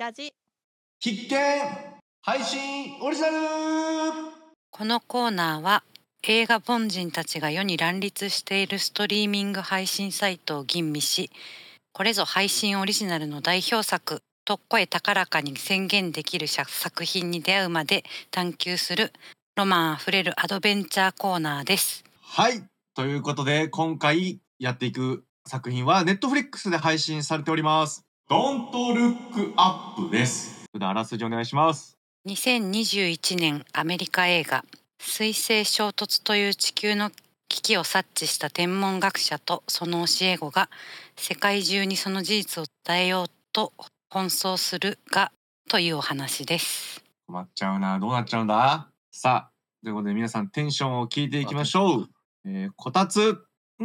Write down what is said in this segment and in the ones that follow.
ラジ必見配信オリジナル。 このコーナーは映画凡人たちが世に乱立しているストリーミング配信サイトを吟味し、これぞ配信オリジナルの代表作と声高らかに宣言できる作品に出会うまで探求するロマンあふれるアドベンチャーコーナーです。 はい、ということで今回やっていく作品は Netflix で配信されております。 Don't Look Up です。それではあらすじお願いします。 2021年アメリカ映画、水星衝突という地球の危機を察知した天文学者とその教え子が世界中にその事実を伝えようと奔走するがというお話です。 困っちゃうな、どうなっちゃうんだ。さあ、ということで皆さんテンションを聞いていきましょう。こたつ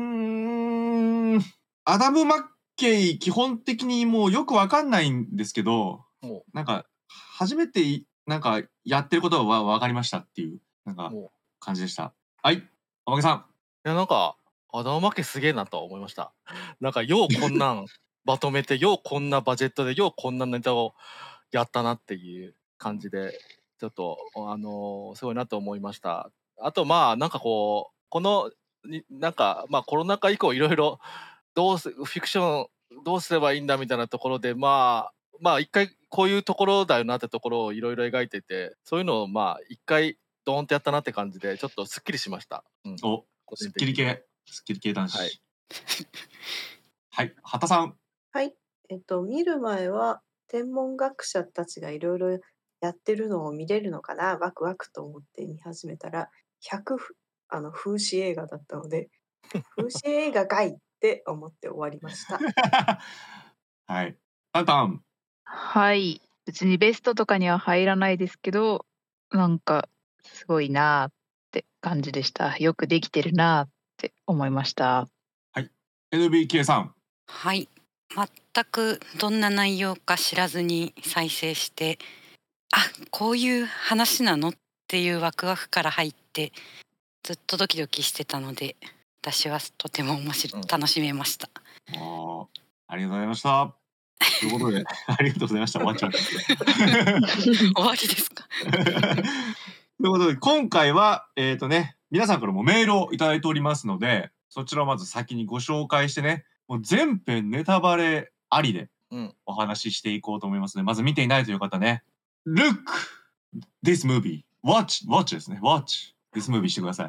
アダム・マッケイ基本的にもうよくわかんないんですけど、なんか初めてなんかやってることはわかりましたっていうなんか感じでした。はい、おまけさん。 いや、なんかアダム・マッケイすげえなとは思いました。なんかようこんなんまとめてようこんなバジェットでようこんなネタをやったなっていう感じで、ちょっとすごいなと思いました。あとなんかこのなんかコロナ禍以降いろいろフィクションどうすればいいんだみたいなところで一回こういうところだよなってところをいろいろ描いてて、そういうのを一回ドーンってやったなって感じでちょっとすっきりしました。 お、すっきり系男子。 はいはい、畑さん。 はい。見る前は天文学者たちがいろいろやってるのを見れるのかな、ワクワクと思って見始めたら、風刺映画だったので、風刺映画かいって思って終わりました。 はい。タンタン。 はい。別にベストとかには入らないですけど、なんかすごいなーって感じでした。よくできてるなーって思いました。 はい。NBK さん。 はい。全くどんな内容か知らずに再生して、こういう話なのっていうワクワクから入ってずっとドキドキしてたので、私はとても楽しめました。 ありがとうございました。ということでありがとうございました。終わっちゃう。 終わりですか。 ということで今回は皆さんからもメールをいただいておりますので、そちらをまず先にご紹介してね、もう全編ネタバレありでお話ししていこうと思いますので、まず見ていないという方ね、Look this movie watch ですね、watch this movie してください。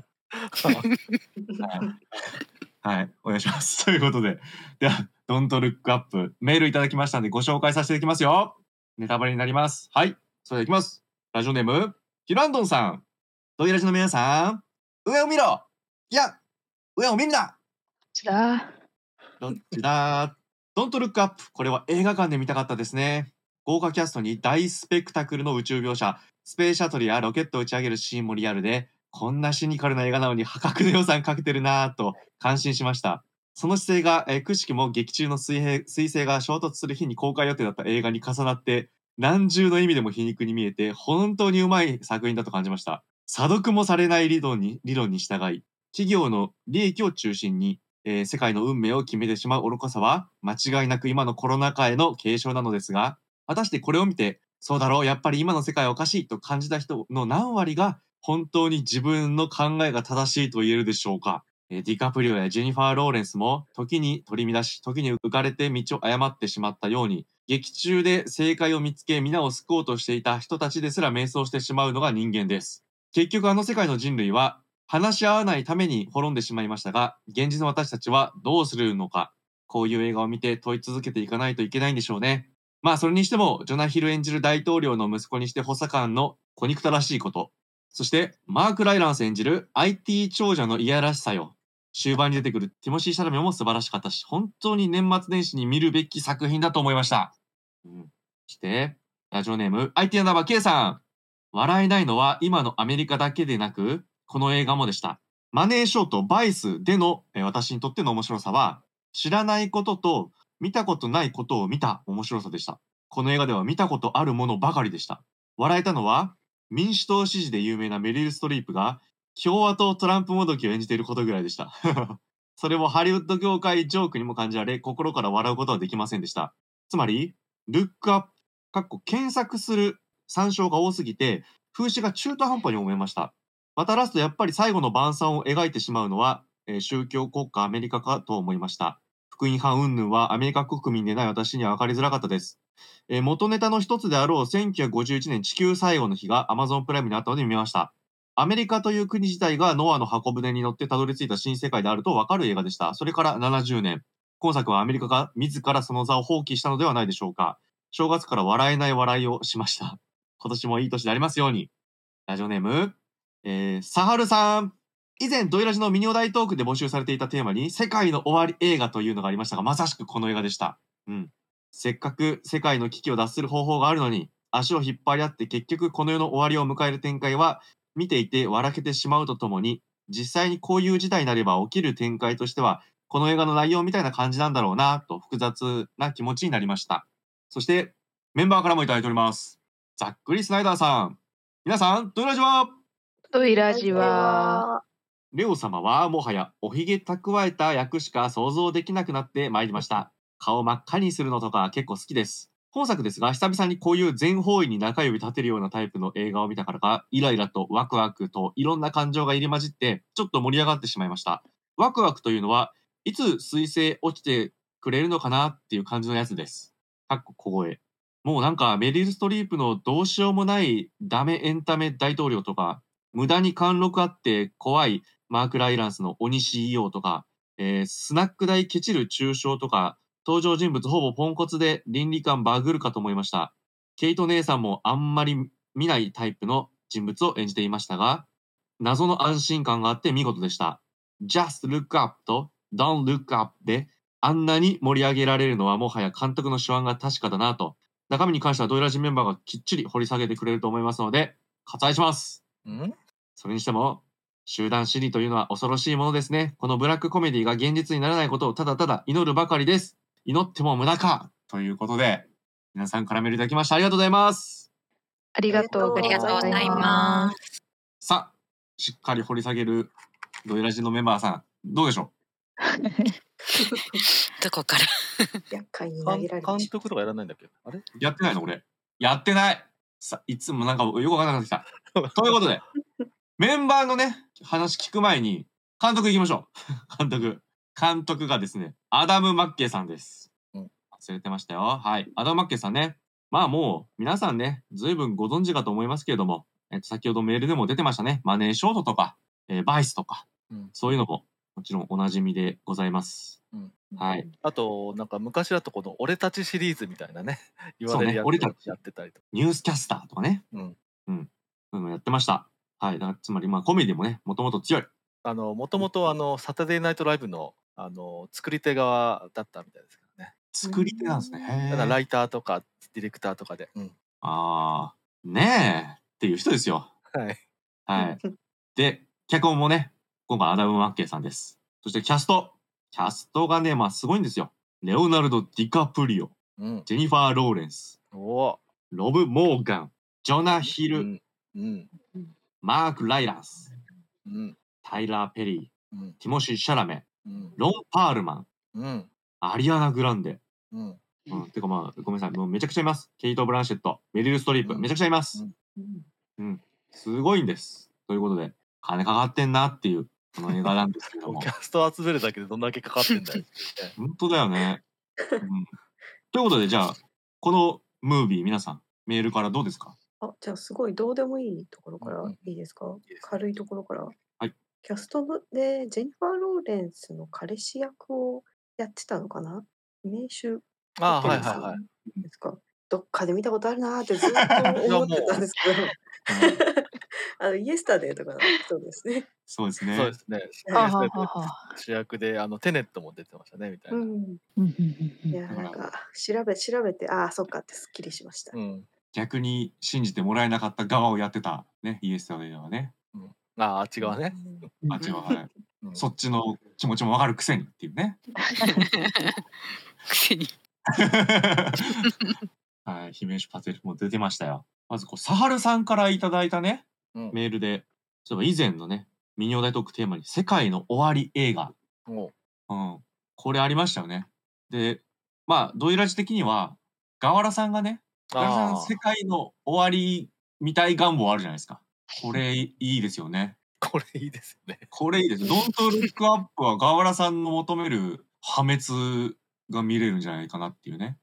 はい、お願いします。ということで、ではDon't Look Up メールいただきましたのでご紹介させていただきますよ。ネタバレになります。はい、それではいきます。ラジオネームヒランドンさん。ドイラジの皆さん、上を見ろ。いや、上を見んな。どっちだ。Don't Look Up、 これは映画館で見たかったですね。豪華キャストに大スペクタクルの宇宙描写、スペースシャトルやロケットを打ち上げるシーンもリアルで、こんなシニカルな映画なのに破格の予算かけてるなぁと感心しました。その姿勢が、くしくも劇中の彗星が衝突する日に公開予定だった映画に重なって、何重の意味でも皮肉に見えて、本当にうまい作品だと感じました。査読もされない理論に従い、企業の利益を中心に、世界の運命を決めてしまう愚かさは、間違いなく今のコロナ禍への警鐘なのですが、果たしてこれを見て、そうだろう、やっぱり今の世界はおかしいと感じた人の何割が、本当に自分の考えが正しいと言えるでしょうか。ディカプリオやジェニファー・ローレンスも、時に取り乱し、時に浮かれて道を誤ってしまったように、劇中で正解を見つけ、皆を救おうとしていた人たちですら迷走してしまうのが人間です。結局あの世界の人類は、話し合わないために滅んでしまいましたが、現実の私たちはどうするのか、こういう映画を見て問い続けていかないといけないんでしょうね。それにしても、ジョナヒル演じる大統領の息子にして補佐官の小憎たらしいこと、そしてマーク・ライランス演じる IT 長者のいやらしさよ。終盤に出てくるティモシー・シャラメも素晴らしかったし、本当に年末年始に見るべき作品だと思いました。そして、ラジオネーム IT アンダーバー K さん。笑えないのは今のアメリカだけでなく、この映画もでした。マネーショートバイスでの私にとっての面白さは、知らないことと見たことないことを見た面白さでした。この映画では見たことあるものばかりでした。笑えたのは、民主党支持で有名なメリル・ストリープが共和党トランプもどきを演じていることぐらいでした。それもハリウッド業界ジョークにも感じられ、心から笑うことはできませんでした。つまり、ルックアップ検索する参照が多すぎて、風刺が中途半端に思いました。またラストやっぱり最後の晩餐を描いてしまうのは、宗教国家アメリカかと思いました。福音派云々はアメリカ国民でない私には分かりづらかったです。元ネタの一つであろう1951年地球最後の日が Amazon プライムにあったので見ました。アメリカという国自体がノアの箱舟に乗ってたどり着いた新世界であると分かる映画でした。それから70年。今作はアメリカが自らその座を放棄したのではないでしょうか。正月から笑えない笑いをしました。今年もいい年でありますように。ラジオネーム、サハルさん。以前、ドイラジのミニオ大トークで募集されていたテーマに、世界の終わり映画というのがありましたが、まさしくこの映画でした。せっかく世界の危機を脱する方法があるのに、足を引っ張り合って結局この世の終わりを迎える展開は、見ていて笑けてしまうとともに、実際にこういう事態になれば起きる展開としては、この映画の内容みたいな感じなんだろうな、と複雑な気持ちになりました。そして、メンバーからもいただいております。ざっくりスナイダーさん。皆さん、ドイラジはドイラジは、 レオ様はもはやおひげ蓄えた役しか想像できなくなってまいりました。顔真っ赤にするのとか結構好きです。本作ですが、久々にこういう全方位に中指立てるようなタイプの映画を見たからか、イライラとワクワクといろんな感情が入り混じって、ちょっと盛り上がってしまいました。ワクワクというのは、いつ彗星落ちてくれるのかなっていう感じのやつです。小声。もうなんかメリル・ストリープのどうしようもないダメエンタメ大統領とか、無駄に貫禄あって怖いマーク・ライランスの鬼 CEO とか、スナック代ケチる抽象とか、登場人物ほぼポンコツで倫理観バグるかと思いました。ケイト姉さんもあんまり見ないタイプの人物を演じていましたが、謎の安心感があって見事でした。Just look up と Don't look up であんなに盛り上げられるのはもはや監督の手腕が確かだなと。中身に関してはドイラジメンバーがきっちり掘り下げてくれると思いますので、割愛します。それにしても、集団心理というのは恐ろしいものですね。このブラックコメディが現実にならないことをただただ祈るばかりです。祈っても無駄かということで、皆さんからメールいただきましてありがとうございます。 ありがとうございます。 さあ、しっかり掘り下げるドイラジのメンバーさん、どうでしょどこから厄介に投げられてしまう監督とかやらないんだっけ？あれ？ やってないの俺。やってない。さ、いつもなんかよくわからなくなってきた。ということで、メンバーのね、話聞く前に、監督行きましょう。監督がですね、アダム・マッケイさんです。忘れてましたよ。はい。アダム・マッケイさんね。まあもう、皆さんね、随分ご存知かと思いますけれども、先ほどメールでも出てましたね。マネーショートとか、バイスとか、そういうのも、もちろんおなじみでございます。はい。 あと、なんか昔だとこの俺たちシリーズみたいなね、言われるやつ俺たちやってたりとか。 ニュースキャスターとかね。そういうのやってました。はい。だからつまり、まあコメディもね、もともと強い。 もともとサタデーナイトライブの、作り手側だったみたいですからね。 作り手なんですね。へだからライターとかディレクターとかで。 ああ、ねえっていう人ですよ。 はい。 はい。で、脚本もね、今回アダム・マッケイさんです。そしてキャストがね、まあすごいんですよ。レオナルド・ディカプリオ、ジェニファー・ローレンス、ロブ・モーガン、ジョナ・ヒル、マーク・ライランス、タイラー・ペリー、ティモシー・シャラメ、ロン・パールマン、アリアナ・グランデ。てかまあ、ごめんなさい。もうめちゃくちゃいます。ケイト・ブランシェット、メリル・ストリープ、めちゃくちゃいます。すごいんです。ということで、金かかってんなっていう、この映画なんですけども。 キャスト集めるだけでどんだけかかってんだよ。 本当だよね。ということで、じゃあ、このムービー、皆さん、メールからどうですか？ じゃあすごいどうでもいいところからいいですか？軽いところから。 はい。 キャストでジェニファー・ローレンスの彼氏役をやってたのかな？名手ですか？どっかで見たことあるなーってずっと思ってたんですけど、イエスタデーとかの人ですね。 そうですね。 そうですね。主役でテネットも出てましたねみたいな。 いやなんか調べてそっかってすっきりしました。 逆に信じてもらえなかった側をやってたね、イエスタデーはね。 あっち側ね。 あっち側、はい。そっちの気持ちもわかるくせにっていうね。 くせに。 はい、姫主パテルも出てましたよ。まずサハルさんからいただいたね、メールで、そういえば以前のね、ミニオ大トークテーマに世界の終わり映画。これありましたよね。で、まあ、ドイラジ的には、ガワラさんがね、 ガラさん、 あ世界の終わりみたい願望あるじゃないですか。これいいですよね。 あ、これいいですよね。 これいいです。ドントルックアップはガワラさんの求める破滅が見れるんじゃないかなっていうね。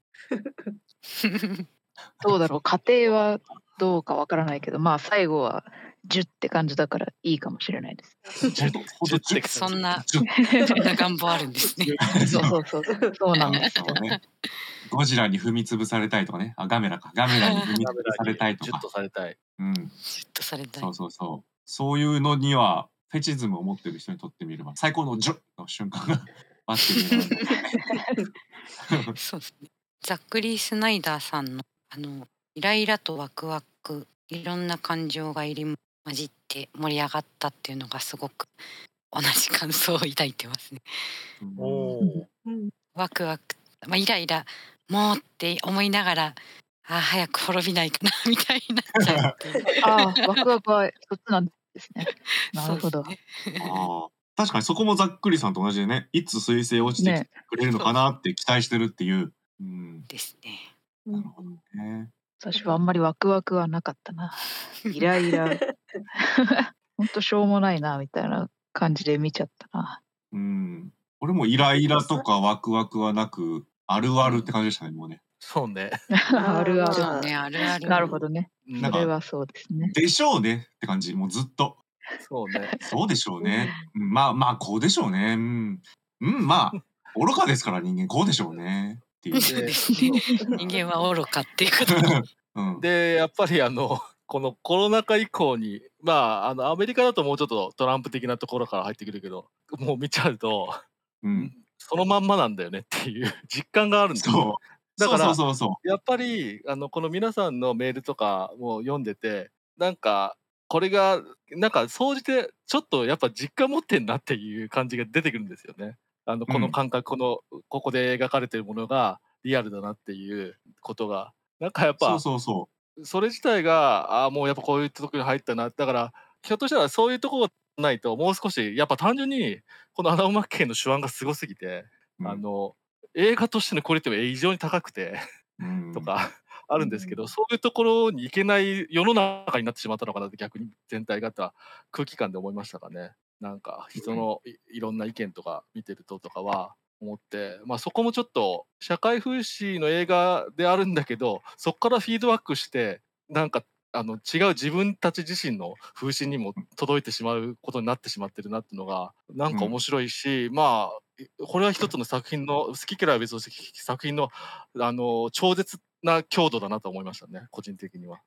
どうだろう、家庭はどうかわからないけど、まあ最後は10って感じだからいいかもしれないです。 ほんと 10ってそんな 10 そんな願望あるんですね。 そうそうそう、そうなんですよ。 そうね。ゴジラに踏み潰されたいとかね。あ、ガメラか。ガメラに踏み潰されたいと 10 か。 とされたい。 うん。 シュッとされたい。 そうそうそう。そういうのには、フェチズムを持ってる人にとってみれば、最高の10の瞬間が待ってるんじゃないかそうですね。ザックリー・スナイダーさんのイライラとワクワク、いろんな感情が入り混じって盛り上がったっていうのがすごく同じ感想を抱いてますね。 おお。 うんワクワク、イライラもうって思いながら、早く滅びないかなみたいになっちゃうっていう。 ああ、ワクワクはそっちなんですね。なるほど。 そうですね。 ああ。確かにそこもざっくりさんと同じでね、いつ彗星落ちてきねてくれるのかなって期待してるっていう。 ですね。 なるほどね。 私はあんまりワクワクはなかったな。イライラ。ほんとしょうもないなみたいな感じで見ちゃったな。 俺もイライラとかワクワクはなく、あるあるって感じでしたね、もうね。 そうね。 あるある。 そうね、あるある。 なるほどね。 なんかそれはそうですね。 でしょうねって感じ、もうずっと。 そうね。 そうでしょうね。まあ、こうでしょうね。まあ、愚かですから人間、こうでしょうね。っていう。 そうですね。人間は愚かっていうこと。 うん。 で、やっぱりこのコロナ禍以降に、アメリカだともうちょっとトランプ的なところから入ってくるけど、もう見ちゃうと、 うん。 そのまんまなんだよねっていう実感があるんですよ。 そう。 だから、 そやっぱり、この皆さんのメールとかも読んでて、なんか、これが、なんか、総じて、ちょっとやっぱ実感持ってんなっていう感じが出てくるんですよね。この感覚、ここで描かれてるものがリアルだなっていうことが。なんかやっぱ、 そそれ自体が、もうやっぱこういうとこに入ったな。だから、ひょっとしたらそういうところがないと、もう少し、やっぱ単純に、このアダム・マッケイの手腕がすごすぎて、 うん映画としてのクオリティも異常に高くて、とかあるんですけど、そういうところに行けない世の中になってしまったのかなって逆に全体が空気感で思いましたかね。なんか人のいろんな意見とか見てるととかは思って、そこもちょっと社会風刺の映画であるんだけど、そこからフィードバックしてなんか違う自分たち自身の風刺にも届いてしまうことになってしまってるなっていうのがなんか面白いし、これは一つの作品の好き嫌いは別として作品の超絶な強度だなと思いましたね、個人的には。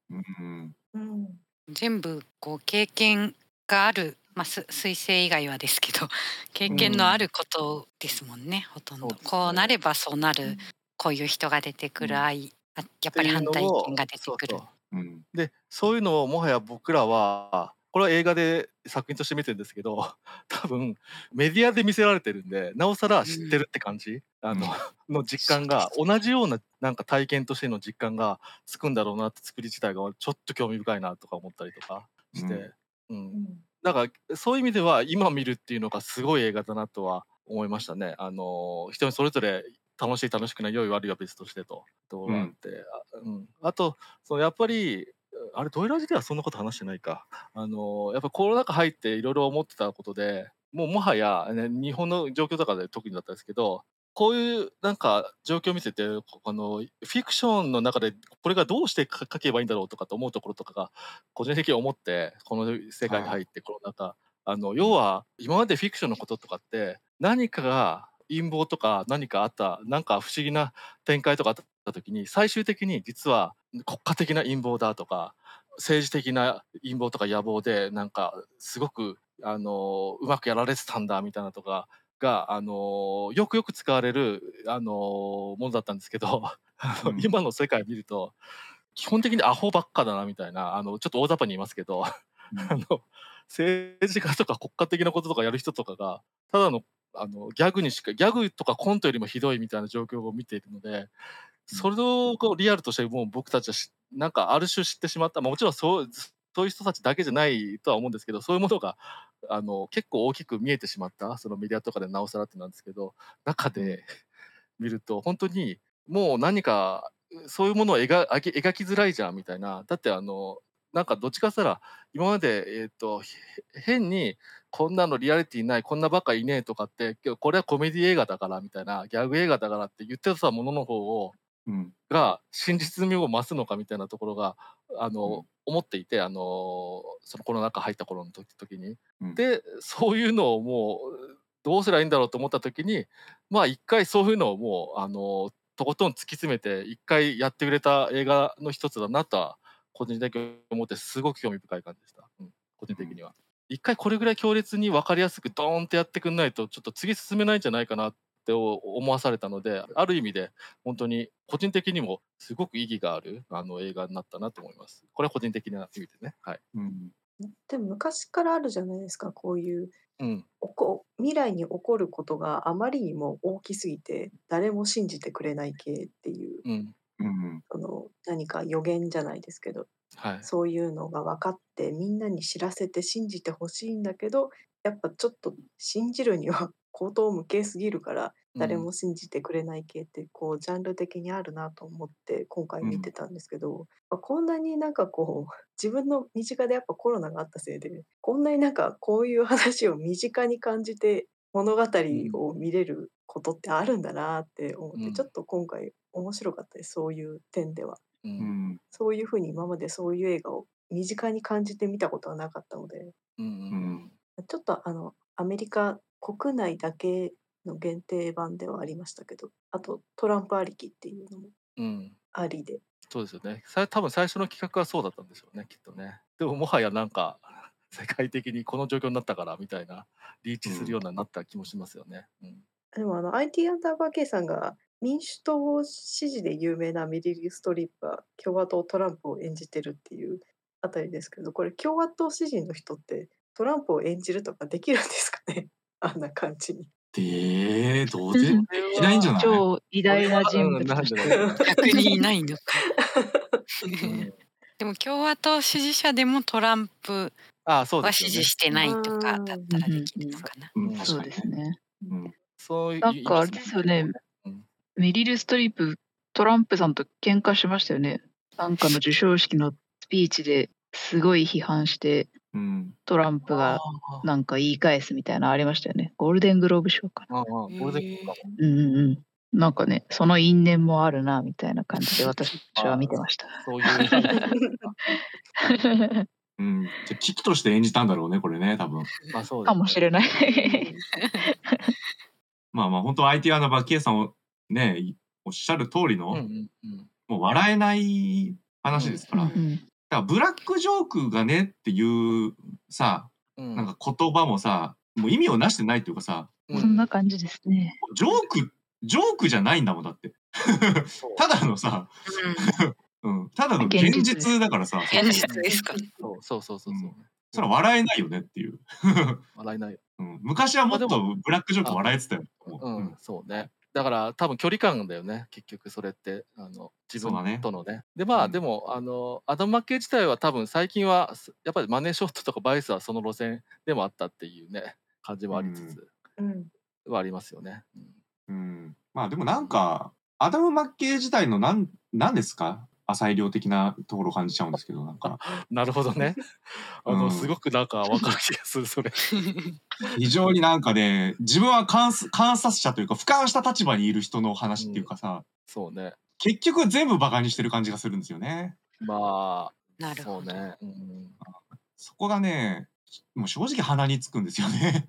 全部経験がある、彗星以外はですけど経験のあることですもんね、ほとんど。こうなればそうなる、こういう人が出てくる、やっぱり反対意見が出てくる。 で、そういうのをもはや僕らは、これは映画で作品として見てるんですけど、多分メディアで見せられてるんで、なおさら知ってるって感じ、の実感が、同じようななんか体験としての実感がつくんだろうなって、作り自体がちょっと興味深いなとか思ったりとかして、だからそういう意味では今見るっていうのがすごい映画だなとは思いましたね。人それぞれ楽しい楽しくない良い悪いは別としてとところがあって、あとやっぱりあれドイラジではそんなこと話してないか。やっぱコロナ禍入っていろいろ思ってたことで、もはや、日本の状況とかで特にだったんですけど、こういうなんか状況を見てて、フィクションの中でこれがどうして書けばいいんだろうとかと思うところとかが個人的に思って、この世界に入ってコロナ禍、要は今までフィクションのこととかって何かが陰謀とか何かあった、なんか不思議な展開とかあった時に最終的に実は国家的な陰謀だとか政治的な陰謀とか野望でなんかすごくうまくやられてたんだみたいなとかがよくよく使われるものだったんですけど今の世界を見ると基本的にアホばっかだなみたいなちょっと大雑把に言いますけど政治家とか国家的なこととかやる人とかがただのギャグとかコントよりもひどいみたいな状況を見ているので、それをリアルとしてもう僕たちはなんかある種知ってしまった、もちろんそういう人たちだけじゃないとは思うんですけど、そういうものが結構大きく見えてしまった、そのメディアとかでなおさらってなんですけど、中で見ると本当にもう何かそういうものを描きづらいじゃんみたいな。だってなんかどっちかっつったら今まで変にこんなのリアリティない、こんなバカいねえとかって、これはコメディ映画だからみたいな、ギャグ映画だからって言ってたものの方をうんが真実味を増すのかみたいなところがうん思っていて、そのコロナ禍入った頃の時に。 うんでそういうのをもうどうすりゃいいんだろうと思った時に、まあ一回そういうのをもうとことん突き詰めて一回やってくれた映画の一つだなとは個人的に思って、すごく興味深い感じでした、個人的には。一回これぐらい強烈に分かりやすくドーンってやってくんないとちょっと次進めないんじゃないかなって思わされたので、ある意味で本当に個人的にもすごく意義がある映画になったなと思います。これは個人的な意味でね。はい。 うんでも昔からあるじゃないですか、こういううん。 未来に起こることがあまりにも大きすぎて誰も信じてくれない系っていう、 うん。 うん何か予言じゃないですけど、 はい。 そういうのが分かってみんなに知らせて信じてほしいんだけど、やっぱちょっと信じるには荒唐無稽すぎるから誰も信じてくれない系ってこうジャンル的にあるなと思って今回見てたんですけど、こんなになんかこう自分の身近でやっぱコロナがあったせいでこんなになんかこういう話を身近に感じて物語を見れることってあるんだなって思って、ちょっと今回面白かったです、そういう点では。 う。 うんんそういうふうに今までそういう映画を身近に感じてみたことはなかったので、 うん。うん。 ちょっとアメリカ国内だけの限定版ではありましたけど、あとトランプありきっていうのもうん。 ありで。 そうですよね。多分最初の企画はそうだったんでしょうね、きっとね。でももはやなんか世界的にこの状況になったからみたいなリーチするようになった気もしますよね。 でもIT アンダーバー K さんが民主党支持で有名なメリル・ストリップは共和党トランプを演じてるっていうあたりですけど、これ共和党支持の人ってトランプを演じるとかできるんですかねあんな感じに。 どうでできないんじゃない？ 超偉大な人物なんでとして。 だろうね。 逆にいないのか。 うんでも共和党支持者でもトランプああ、そうではすよね。 支持してないとかだったらできるのかな。 うん、 そう確かにね。 ですね。 うんそういうなんかあれですよね、 うんメリル・ストリップ、トランプさんと喧嘩しましたよね。なんかの授賞式のスピーチですごい批判して、 うんトランプがなんか言い返すみたいなのありましたよね。ゴールデングローブ賞かな。 ゴールデンかも。 なんかね、その因縁もあるな、みたいな感じで私は見てました。 そういううん。じゃあ危機として演じたんだろうね、これね、多分。 まあそうですかもしれない。 まあ本当 IT アナバー K さんをね、おっしゃる通りの、もう笑えない話ですから。だからブラックジョークがねっていうさ、なんか言葉もさ、もう意味をなしてないっていうかさ、 そんな感じですね。 ジョークじゃないんだもんだって。ただのさ、ただの現実だからさ。 現実ですか。 そう。 それは笑えないよねっていう。 笑えないよ。 昔はもっとブラックジョーク笑えてたよ。 そうね。だから多分距離感だよね、結局それって自分とのね。でまあでもアダム・マッケイ自体は多分最近はやっぱりマネーショットとかバイスはその路線でもあったっていうね感じもありつつはありますよね。 まあでもなんかアダム・マッケイ自体のなんですか、浅い量的なところを感じちゃうんですけど、なんか。 なるほどね。すごくなんか分かる気がするそれ。 非常になんかね、自分は観察者というか俯瞰した立場にいる人の話っていうかさ、 そうね。 結局全部バカにしてる感じがするんですよね。 まあ、 なるほど。 そうね。 そこがね、もう正直鼻につくんですよね。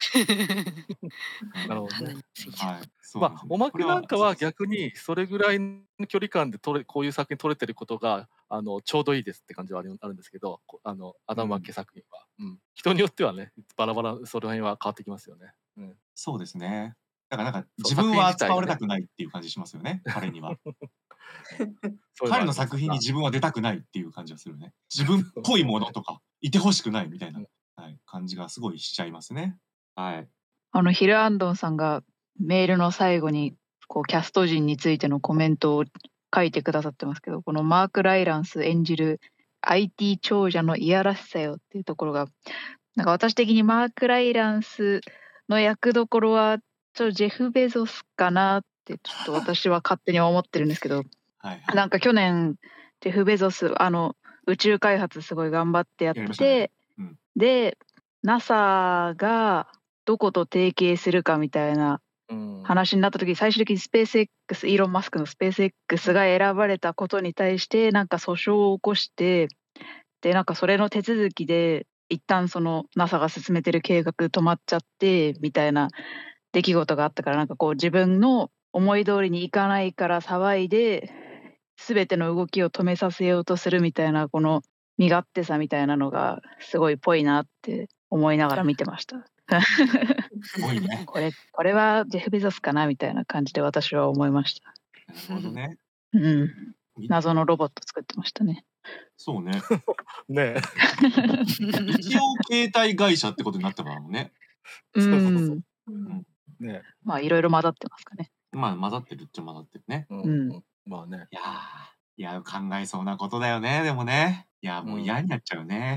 なるほどね。 はい。 まあおまけなんかは逆にそれぐらいの距離感でこういう作品撮れてることがちょうどいいですって感じはあるんですけど、アダム・マッケイ作品は、人によってはねバラバラその辺は変わってきますよね。 そうですね。だからなんか自分は扱われたくないっていう感じしますよね、彼には。彼の作品に自分は出たくないっていう感じがするね。自分っぽいものとかいてほしくないみたいな、感じがすごいしちゃいますね。はい。 ヒル・アンドンさんがメールの最後にこうキャスト陣についてのコメントを書いてくださってますけど、このマーク・ライランス演じる IT 長者のいやらしさよっていうところが、なんか私的にマーク・ライランスの役どころはちょっとジェフ・ベゾスかなってちょっと私は勝手に思ってるんですけど、 はいはい。 なんか去年ジェフ・ベゾス宇宙開発すごい頑張ってやっやりましたね。 て、 うん。 で NASA がどこと提携するかみたいなうん。 話になった時、最終的にスペース X、イーロン・マスクのスペース X が選ばれたことに対してなんか訴訟を起こして、でなんかそれの手続きで一旦その NASA が進めてる計画止まっちゃってみたいな出来事があったから、なんかこう自分の思い通りにいかないから騒いで全ての動きを止めさせようとするみたいな、この身勝手さみたいなのがすごいぽいなって思いながら見てました。 すごいね。 これはジェフ・ベゾスかなみたいな感じで私は思いました。 なるほどね。 うん。謎のロボット作ってましたね。 そうね。 ね一応携帯会社ってことになってもらうもんね。 そうそうそううん。 うんね。 まあいろいろ混ざってますかね。 まあ混ざってるっちゃ混ざってるね。 うん。 うんまあね。 いや考えそうなことだよね。でもね。いやもう嫌になっちゃうね。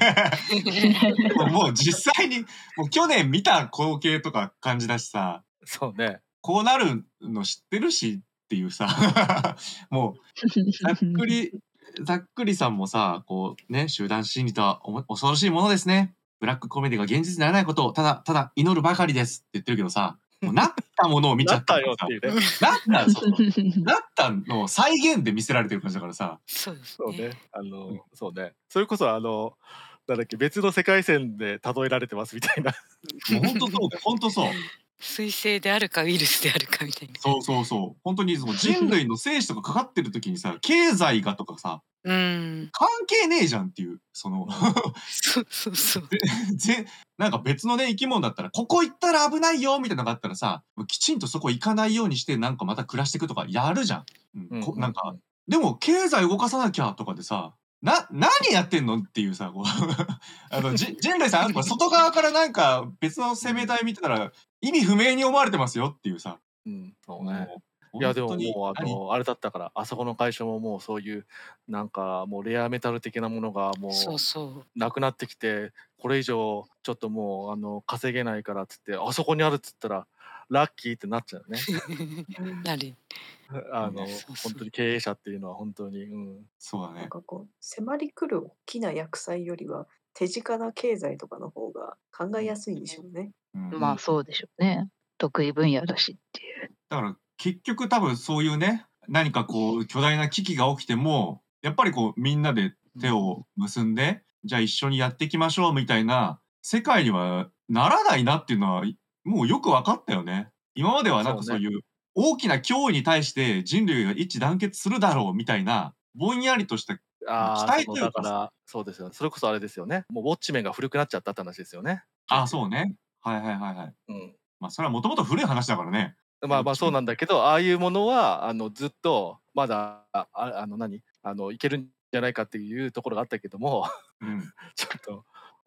もう実際にもう去年見た光景とか感じだしさ、 そうね。 こうなるの知ってるしっていうさ、もうざっくりさんもさ、こうね、集団心理とは恐ろしいものですね。ブラックコメディが現実にならないことをただ祈るばかりですって言ってるけどさ、もうなったものを見ちゃなったたっからさよっていうね。 なったのを再現で見せられてる感じだからさ、 そうですそうね。 ね。そうね。それこそなんだっけ、別の世界線で例えられてますみたいな。 もうほんとそうだよ、ほんとそう。 彗星であるかウイルスであるかみたいな。 そう。本当にその人類の生死とかかかってる時にさ、経済がとかさ、 うん。 関係ねえじゃんっていう、その、 そう。 なんか別のね、生き物だったら、ここ行ったら危ないよみたいなのがあったらさ、きちんとそこ行かないようにして、なんかまた暮らしていくとかやるじゃん。なんか、でも経済動かさなきゃとかでさ、何やってんのっていうさ、こう人類さん、外側からなんか別の生命体見てたら、意味不明に思われてますよっていうさ。 そうね。 もいやでも本当にもうあれだったから、あそこの会社ももうそういうなんかもうレアメタル的なものがもそう。 うなくなってきて、これ以上ちょっともう稼げないからっつって、あそこにあるっつったらラッキーってなっちゃうね。 なる。 本当に経営者っていうのは本当に、 そうだね。 なんかこう迫り来る大きな厄災よりは手近な経済とかの方が考えやすいんでしょうね。 まあそうでしょうね。得意分野だしっていう。 だから結局多分そういうね、何かこう巨大な危機が起きても、やっぱりこうみんなで手を結んで、じゃあ一緒にやっていきましょうみたいな世界にはならないなっていうのはもうよく分かったよね。今まではなんかそういう大きな脅威に対して人類が一致団結するだろうみたいなぼんやりとした期待というかさ。 だからそうですよね。それこそあれですよね。もうウォッチメンが古くなっちゃったって話ですよね。 そうね。はい。 うん。 まあそれはもともと古い話だからね。 まあそうなんだけど、ああいうものはずっとまだいけるんじゃないかっていうところがあったけども、ちょっと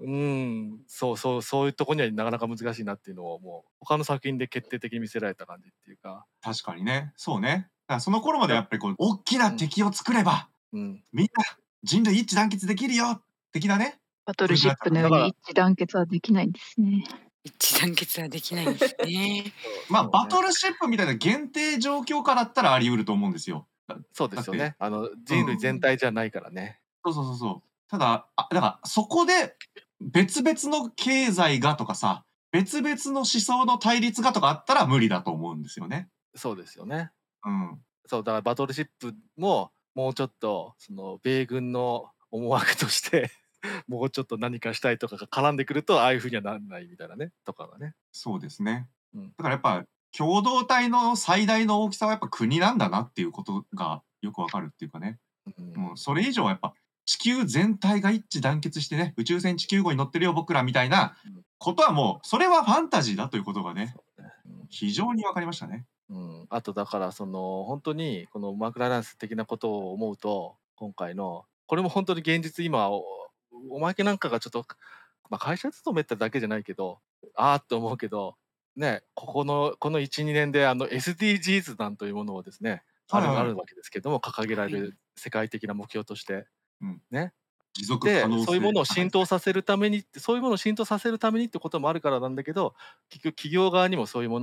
そういうところにはなかなか難しいなっていうのをもう他の作品で決定的に見せられた感じっていうか。 確かにね。そうね。だからその頃までやっぱりこう大きな敵を作れば、みんな人類一致団結できるよ的なね。 バトルシップのように一致団結はできないんですね。 一致団結はできないんですね。 まあバトルシップみたいな限定状況下だったらあり得ると思うんですよ。 そうですよね。人類全体じゃないからね。 そう。ただ、だからそこで別々の経済がとかさ、別々の思想の対立がとかあったら無理だと思うんですよね。 そうですよね。 うん。 そうだからバトルシップももうちょっとその米軍の思惑としてもうちょっと何かしたいとかが絡んでくるとああいうふうにはならないみたいなねとかがね。 そうですね。だからやっぱ共同体の最大の大きさはやっぱ国なんだなっていうことがよくわかるっていうかね。もうそれ以上はやっぱ地球全体が一致団結してね、宇宙船地球号に乗ってるよ僕らみたいなことはもうそれはファンタジーだということがね、非常にわかりましたね。 あとだから本当にこのマーク・ライランス的なことを思うと、今回のこれも本当に現実今おまけなんかがちょっと、会社勤めただけじゃないけどって思うけどね、この1、2年でSDGs なんというものをですね、あるわけですけども、掲げられる世界的な目標としてね。 持続で可能性そういうものを浸透させるためにってこともあるからなんだけど、結局企業側にもそういうものをね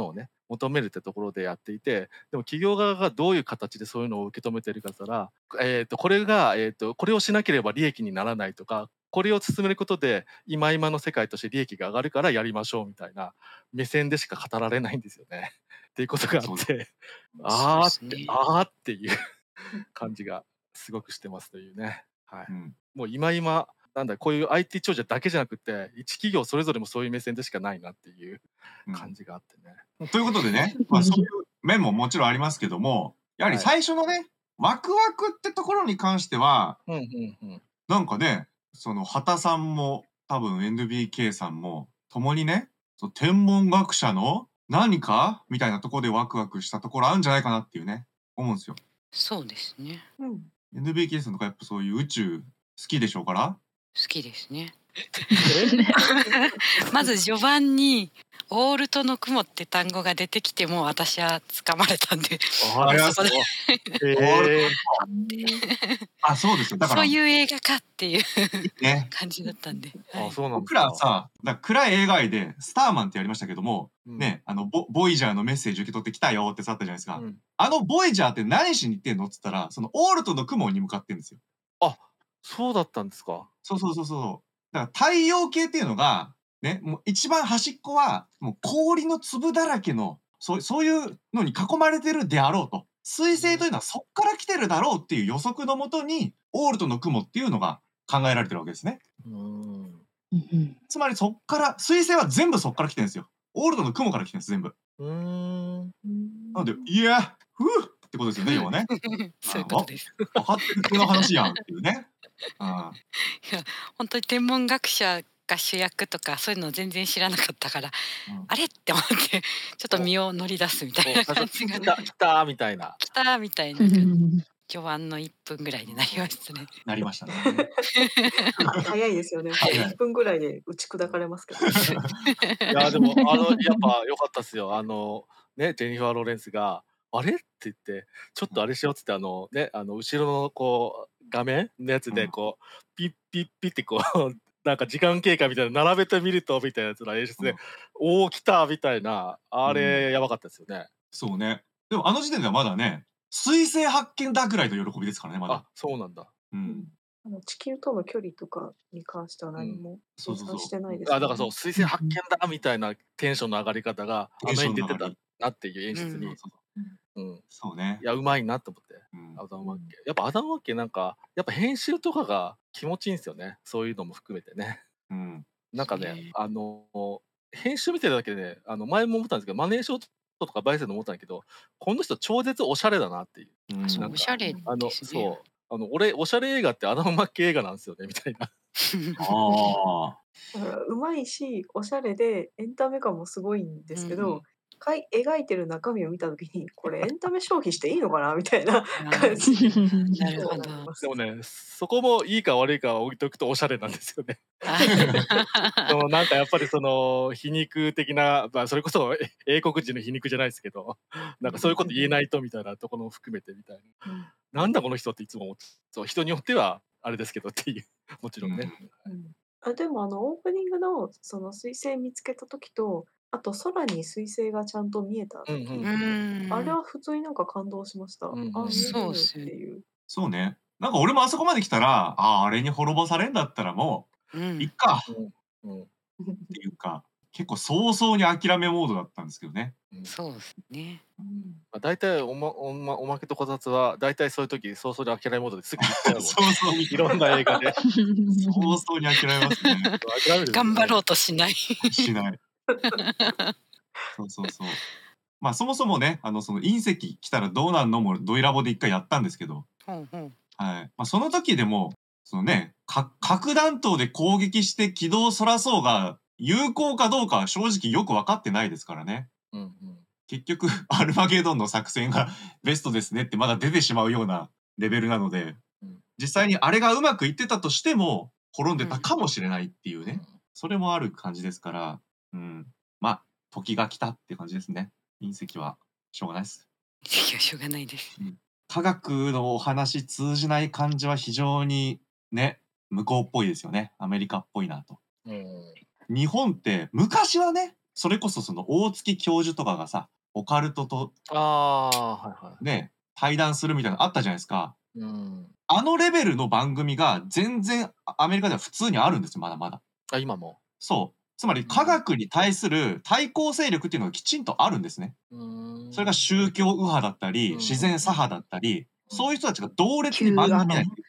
求めるってところでやっていて、でも企業側がどういう形でそういうのを受け止めてるかったら、これが、これをしなければ利益にならないとか、これを進めることで今の世界として利益が上がるからやりましょうみたいな目線でしか語られないんですよね。っていうことがあそうだ。 ってそうですね。 あーっていう感じがすごくしてますというね。はい。 うん。 もう今なんだこういう IT 長者だけじゃなくて一企業それぞれもそういう目線でしかないなっていううん感じがあってね。 ということでね、まあそういう面ももちろんありますけども、やはりはい。 最初のね、ワクワクってところに関しては、 うんうんうん。 なんかね、その畑さんも多分 NBK さんも共にね、その天文学者の何かみたいなところでワクワクしたところあるんじゃないかなっていうね、思うんですよ。 そうですね。 うん。 NBK さんとかやっぱそういう宇宙好きでしょうから。 好きですね。 えまず序盤にオールトの雲って単語が出てきても私は掴まれたんで、 ありますそこであ、そうですよ。だからそういう映画かっていうね、 感じだったんで、はい、 そうなんで僕すか。 らさ、暗い映画界でスターマンってやりましたけども、 うんね、ボイジャーのメッセージ受け取ってきたよってさったじゃないですか。 うんボイジャーって何しに行ってんのっつったら、そのオールトの雲に向かってんですよ。 あ、そうだったんですか。 そうそうそうそう。だから太陽系っていうのが、ね、もう一番端っこは、もう氷の粒だらけの、そういうのに囲まれてるであろうと。彗星というのはそっから来てるだろうっていう予測のもとに、オールトの雲っていうのが考えられてるわけですね。つまりそっから、彗星は全部そっから来てるんですよ。オールトの雲から来てるんです、全部。なので、いや、ふうってことですよね、要はね。 そういうことです。 分かってる系の話やんっていうね。 本当に天文学者が主役とかそういうの全然知らなかったから、 うんあれって思ってちょっと身を乗り出すみたいな感じが来たみたいな。 来たみたいな感じ序盤の1分ぐらいになりましたね。 なりましたね。 早いですよね。 早い 1分ぐらいで打ち砕かれますけど。 いやでもやっぱ良かったっすよ。ねジェニファー・ローレンスがあれって言ってちょっとあれしようっつってね後ろのこう画面のやつでこう、ピッピッピッってこうなんか時間経過みたいな並べてみるとみたいなやつの演出で、おお来たみたいなあれやばかったですよね。 そうね。でもあの時点ではまだね、彗星発見だぐらいの喜びですからね、まだあ。そうなんだ。 うん。 地球との距離とかに関しては何も計算してないですだからそうね。 彗星発見だみたいなテンションの上がり方がテンション出てたの上がりなっていう演出に、 そうねい。やうまいなと思って。 うんアダム・マッケイ。やっぱアダム・マッケイなんかやっぱ編集とかが気持ちいいんですよね。そういうのも含めてね。 うん。 なんかね、編集見てるだけでね、前も思ったんですけど、マネーショットとかバイセンの思ったんだけど、この人超絶おしゃれだなっていう。 うんそうなんかおしゃれですね。 そう。俺、おしゃれ映画ってアダム・マッケイ映画なんですよね、みたいな。 ああ。 だからうまいし、おしゃれでエンタメ感もすごいんですけど、描いてる中身を見た時に、これエンタメ消費していいのかなみたいな感じになるほどなりますでもね、そこもいいか悪いかは置いとくとおしゃれなんですよね。なんかやっぱりその皮肉的な、それこそ英国人の皮肉じゃないですけど、なんかそういうこと言えないとみたいなところも含めてみたいな。なんだこの人っていつも思って、そう人によってはあれですけどっていう、もちろんね。 でもオープニングのその彗星見つけた時と、あと空に彗星がちゃんと見えた時、あれは普通になんか感動しました。見えるっていう。 そうね。なんか俺もあそこまで来たら、あれに滅ぼされんだったらもう、いっか。っていうか、結構早々に諦めモードだったんですけどね。 そうですね。 大体おまけとこたつは大体そういう時早々に諦めモードですぐ行っちゃうもん。 早々にいろんな映画で。 早々に諦めますね。 頑張ろうとしない。 しない。そうそうそう。まあそもそもね、その隕石来たらどうなんのもドイラボで一回やったんですけど、はい。まあその時でも、そのね、核弾頭で攻撃して軌道をそらそうが有効かどうかは正直よく分かってないですからね。結局、アルマゲドンの作戦がベストですねってまだ出てしまうようなレベルなので、実際にあれがうまくいってたとしても、滅んでたかもしれないっていうね、それもある感じですから、まあ、時が来たっていう感じですね。隕石はしょうがないです。 隕石はしょうがないです。 科学のお話通じない感じは非常にね、向こうっぽいですよね。アメリカっぽいなと。日本って昔はね、それこそその大月教授とかがさ、 オカルトとはいはい。 ね、対談するみたいなのあったじゃないですか。 うん。 あのレベルの番組が全然アメリカでは普通にあるんですよ、まだまだ。 あ、今も。 そう。つまりうん科学に対する対抗勢力っていうのがきちんとあるんですね。それが宗教右派だったり、 うん自然左派だったり、 うんそういう人たちが同列に番組内で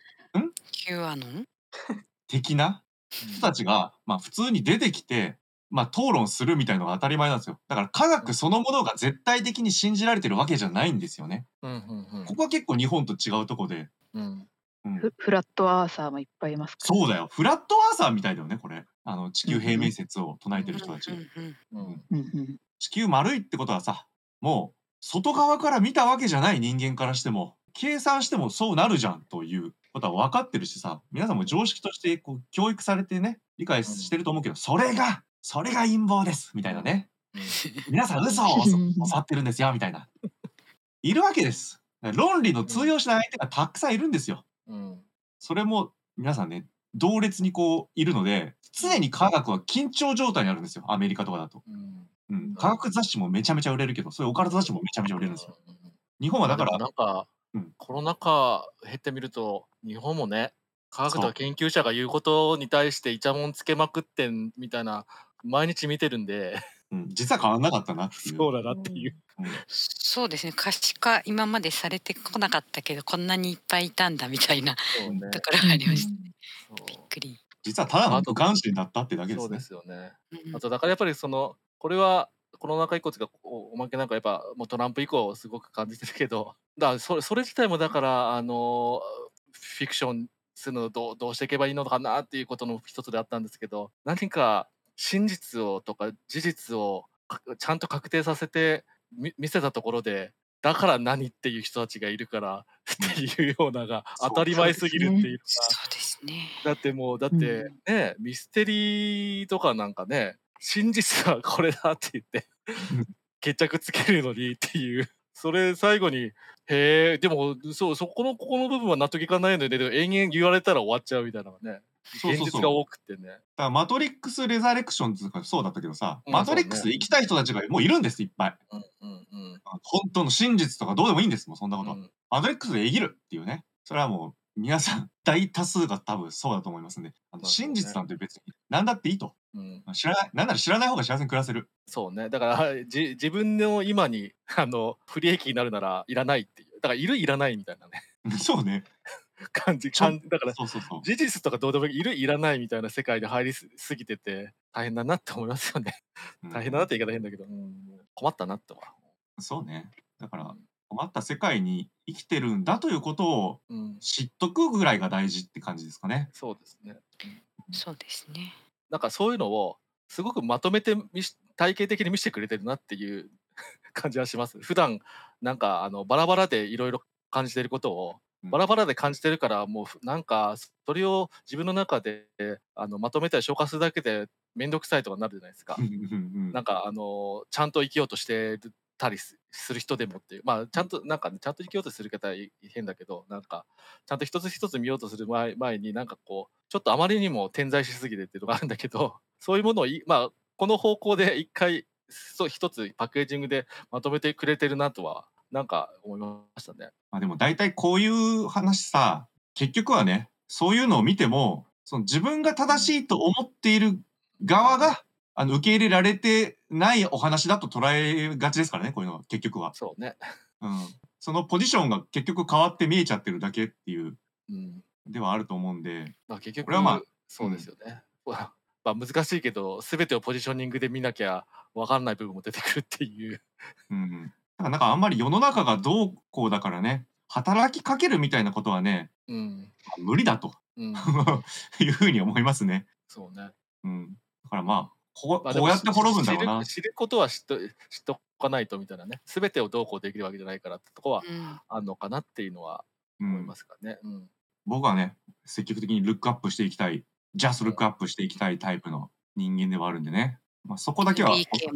Q アノン的な人たちが、まあ普通に出てきて、まあ討論するみたいのが当たり前なんですよ。だから科学そのものが絶対的に信じられてるわけじゃないんですよね。ここは結構日本と違うとこで。 うんフラットアーサーもいっぱいいますから。 そうだよ。フラットアーサーみたいだよね、これ。地球平面説を唱えてる人たち。地球丸いってことはさ、もう外側から見たわけじゃない人間からしても、計算してもそうなるじゃんということは分かってるしさ、皆さんも常識としてこう教育されてね、理解してると思うけど、それが陰謀ですみたいなね。皆さん嘘を教わってるんですよみたいな。いるわけです。論理の通用しない相手がたくさんいるんですよ。それも皆さんね、同列にこういるので、常に科学は緊張状態にあるんですよ、アメリカとかだと。科学雑誌もめちゃめちゃ売れるけど、そういうオカルト雑誌もめちゃめちゃ売れるんですよ。日本はだから、 なんか、コロナ禍減ってみると、日本もね、科学とか研究者が言うことに対してイチャモンつけまくってんみたいな、毎日見てるんで、 実は変わんなかったなっていう。 そうだなっていう。 そうですね、可視化今までされてこなかったけど、こんなにいっぱいいたんだみたいなところがありましたね。びっくり。 実はただの無関心だったってだけですね。 そうですよね。あとだからやっぱりこれはコロナ禍以降というかおまけなんかやっぱもうトランプ以降すごく感じてるけど、だからそれ自体もだからフィクションするのをどうしていけばいいのかなっていうことの一つであったんですけど、何か真実をとか事実をちゃんと確定させて見せたところで、だから何っていう人たちがいるからっていうようなが当たり前すぎるっていうか、 そうですね。 だってね、ミステリーとかなんかね、真実はこれだって言って決着つけるのにっていう、それ最後にへえ、でもここの部分は納得いかないので、でも延々言われたら終わっちゃうみたいなのがね、現実が多くてね。 だからマトリックス・レザレクションズとかそうだったけどさ、マトリックスで生きたい人たちがもういるんです、いっぱい。本当の真実とかどうでもいいんです、もうそんなこと。マトリックスで生きるっていうね。それはもう皆さん大多数が多分そうだと思いますんで、真実なんて別に何だっていいと。なんなら知らない方が幸せに暮らせる。 そうね。だから自分の今に不利益になるならいらないっていう。だからいらないみたいなね。 そうね。 感じだから事実とかどうでもいらないみたいな世界に入りすぎてて大変だなって思いますよね。大変だなって言い方変だけど、困ったなっては。 そうね。だから困った世界に生きてるんだということを知っとくぐらいが大事って感じですかね。 そうですね。 そうですね。 なんかそういうのをすごくまとめて体系的に見せてくれてるなっていう感じはします。普段なんかバラバラでいろいろ感じてることをバラバラで感じてるから、もうなんかそれを自分の中でまとめたり消化するだけで面倒くさいとかなるじゃないですか。なんかちゃんと生きようとしてたりする人でもっていう、まあちゃんと生きようとする方は変だけど、なんかちゃんと一つ一つ見ようとする前になんかこうちょっとあまりにも点在しすぎてっていうのがあるんだけど、そういうものをまあこの方向で一回一つパッケージングでまとめてくれてるなとはなんか思いましたね。 まあでも大体こういう話さ、結局はね、そういうのを見ても、自分が正しいと思っている側が、受け入れられてないお話だと捉えがちですからね、こういうのは、結局は。 そうね。 そのポジションが結局変わって見えちゃってるだけっていう、ではあると思うんで。 まあ結局、 これはまあ、 そうですよね。まあ難しいけど、全てをポジショニングで見なきゃ分かんない部分も出てくるっていう。 だからなんかあんまり世の中がどうこうだからね、働きかけるみたいなことはね、無理だと、いうふうに思いますね。 そうね。 だからまあ、こうやって滅ぶんだろうな。 知ることは知っとかないとみたいなね。全てをどうこうできるわけじゃないからってとこはあるのかなっていうのは思いますかね。 僕はね、積極的にルックアップしていきたい、ジャストルックアップしていきたいタイプの人間ではあるんでね。まあそこだけは。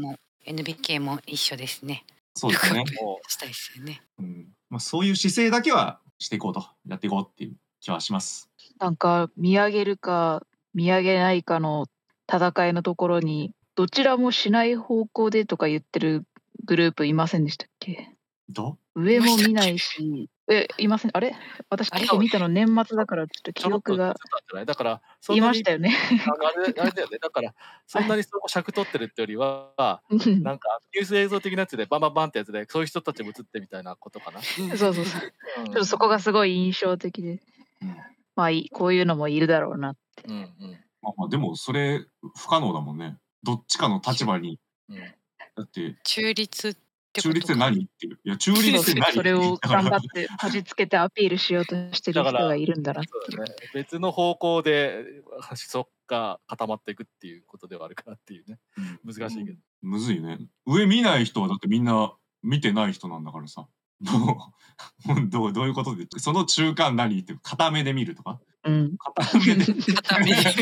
NBK も一緒ですね。 そうですね。 したいですよね。 まあそういう姿勢だけはしていこうと、やっていこうっていう気はします。 なんか見上げるか見上げないかの戦いのところにどちらもしない方向でとか言ってるグループいませんでしたっけ？ ど上も見ないし、いません。あれ？私あれ結構見たの年末だからちょっと記ちょろっと憶が。 映ったんじゃない？だから、そんいなに、 ましたよね。 あれだよね、だから、そんなにそこ尺取ってるってよりは、 うんなんかニュース映像的なやつでバンバンバンってやつで、そういう人たちも映ってみたいなことかな。 そうそうそう。ちょっうん。 とそこがすごい印象的で、 うんまあこういうのもいるだろうな。 うんうんまあでもそれ不可能だもんね。どっちかの立場に。 うん。 だって中立って中立ってことか。 何っていう。いや中立って何それをだから頑張ってこじつけてアピールしようとしてるだから人がいるんだなっていう。 そうだね。別の方向で思想が固まっていくっていうことではあるかなっていうね。難しいけど。 むずいね。上見ない人はだってみんな見てない人なんだからさ。どういうことでその中間何って片目で見るとかうん。 片目で片目で見る。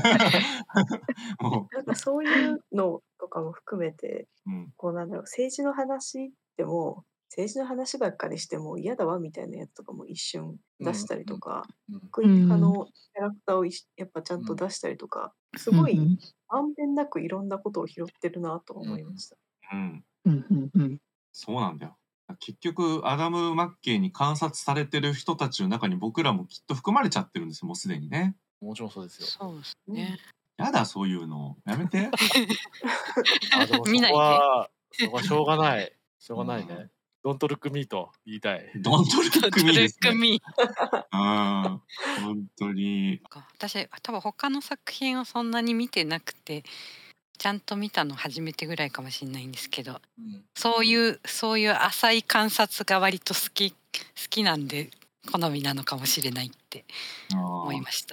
もなんかそういうのとかも含めて、 う、うん、 こうなんだろう、政治の話でも、政治の話ばっかりしても嫌だわみたいなやつとかも一瞬出したりとか、 うん福井派のキャラクターをやっぱちゃんと出したりとか、すごいまんべんなくいろんなことを拾ってるなと思いました。 うん、 うんうんうん。 そうなんだよ。結局アダム・マッケイに観察されてる人たちの中に僕らもきっと含まれちゃってるんですよ、もうすでにね。 もちろんそうですよ。 そうですね。 やだ、そういうの。やめて。 でもそ見ないでこはしょうがない。しょうがないね。ドントルックミーと言いたい。 ドントルックミーですね。 組本当に。 私多分他の作品をそんなに見てなくてちゃんと見たの初めてぐらいかもしれないんですけど、そういう浅い観察が割と好きなんで好みなのかもしれないって思いました。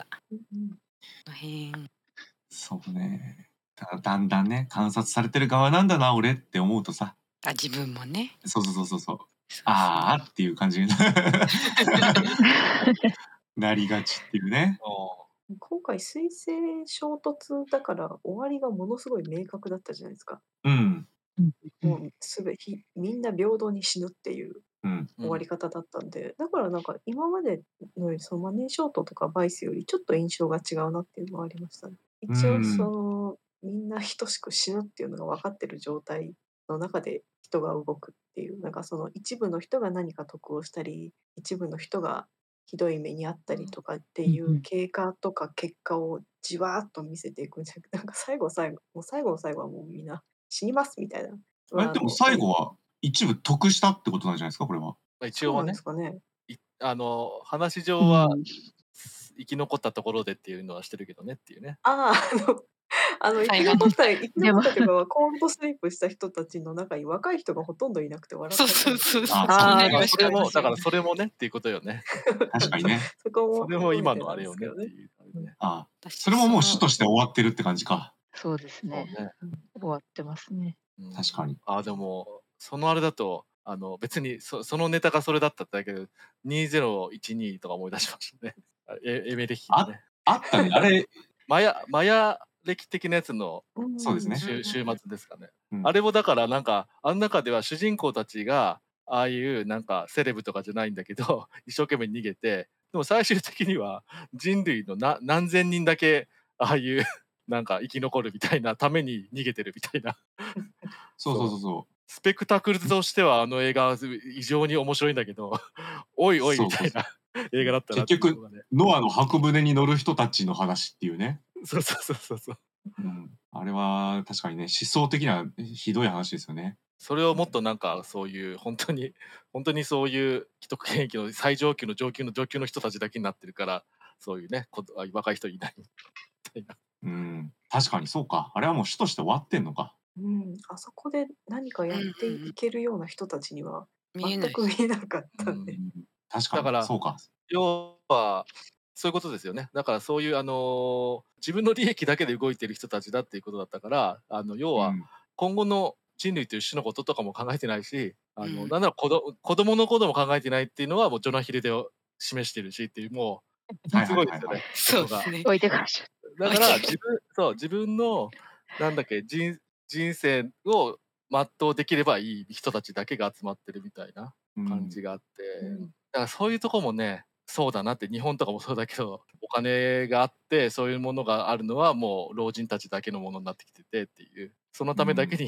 そうね。だんだんね、観察されてる側なんだな、俺って思うとさ。 自分もね。 そう。あーっていう感じになりがちっていうね。 今回水星衝突だから終わりがものすごい明確だったじゃないですか。 うん。 もうみんな平等に死ぬっていううん。 終わり方だったんで、だからなんか今までのそのマネーショートとかバイスよりちょっと印象が違うなっていうのはありましたね。一応そのみんな等しく死ぬっていうのが分かってる状態の中で人が動くっていう、なんかその一部の人が何か得をしたり、一部の人がひどい目にあったりとかっていう経過とか結果をじわーっと見せていくんじゃなくて、なんか最後の最後はもうみんな死にますみたいな。 でも最後は一部得したってことなんじゃないですか、これは。 一応はね。 そうなんですかね。 話上は生き残ったところでっていうのはしてるけどねっていうね。 生き残ったというか、コールドスリープした人たちの中に若い人がほとんどいなくて笑った。 それもだからそれもねっていうことよね。 確かにね。 それも今のあれよねっていう。 それももう主として終わってるって感じか。 そうですね。終わってますね。 確かに。 でもそのあれだと別にそのネタがそれだっただけど2012とか思い出しましたね。エメレヒのね。 あったね。あれマヤ歴的なやつのそうですね。 週末ですかね。あれもだからなんかあの中では主人公たちがああいうなんかセレブとかじゃないんだけど一生懸命逃げて、でも最終的には人類の何千人だけああいうなんか生き残るみたいなために逃げてるみたいな。 そう。 スペクタクルとしてはあの映画は異常に面白いんだけどおいおいみたいな映画だったなっていうのがね。 結局ノアの箱舟に乗る人たちの話っていうね。 そう。 あれは確かにね、思想的にはひどい話ですよね。 それをもっとなんかそういう本当にそういう既得権益の最上級の上級の人たちだけになってるから、そういうね若い人いないみたいな。 確かにそうか。あれはもう主として終わってんのか。 あそこで何かやっていけるような人たちには全く見えなかったんで。 確かに。だからそうか。 要はそういうことですよね。だからそういう自分の利益だけで動いてる人たちだっていうことだったから、要は今後の人類という種のこととかも考えてないし、なんなら子供のことも考えてないっていうのはもうジョナヒデで示してるしっていう、もうすごいですよね。 そうですね。 置いてかれちゃう。だから自分のなんだっけ人生を全うできればいい人たちだけが集まってるみたいな感じがあって、だからそういうとこもね、そうだなって、日本とかもそうだけどお金があってそういうものがあるのはもう老人たちだけのものになってきててっていう、そのためだけに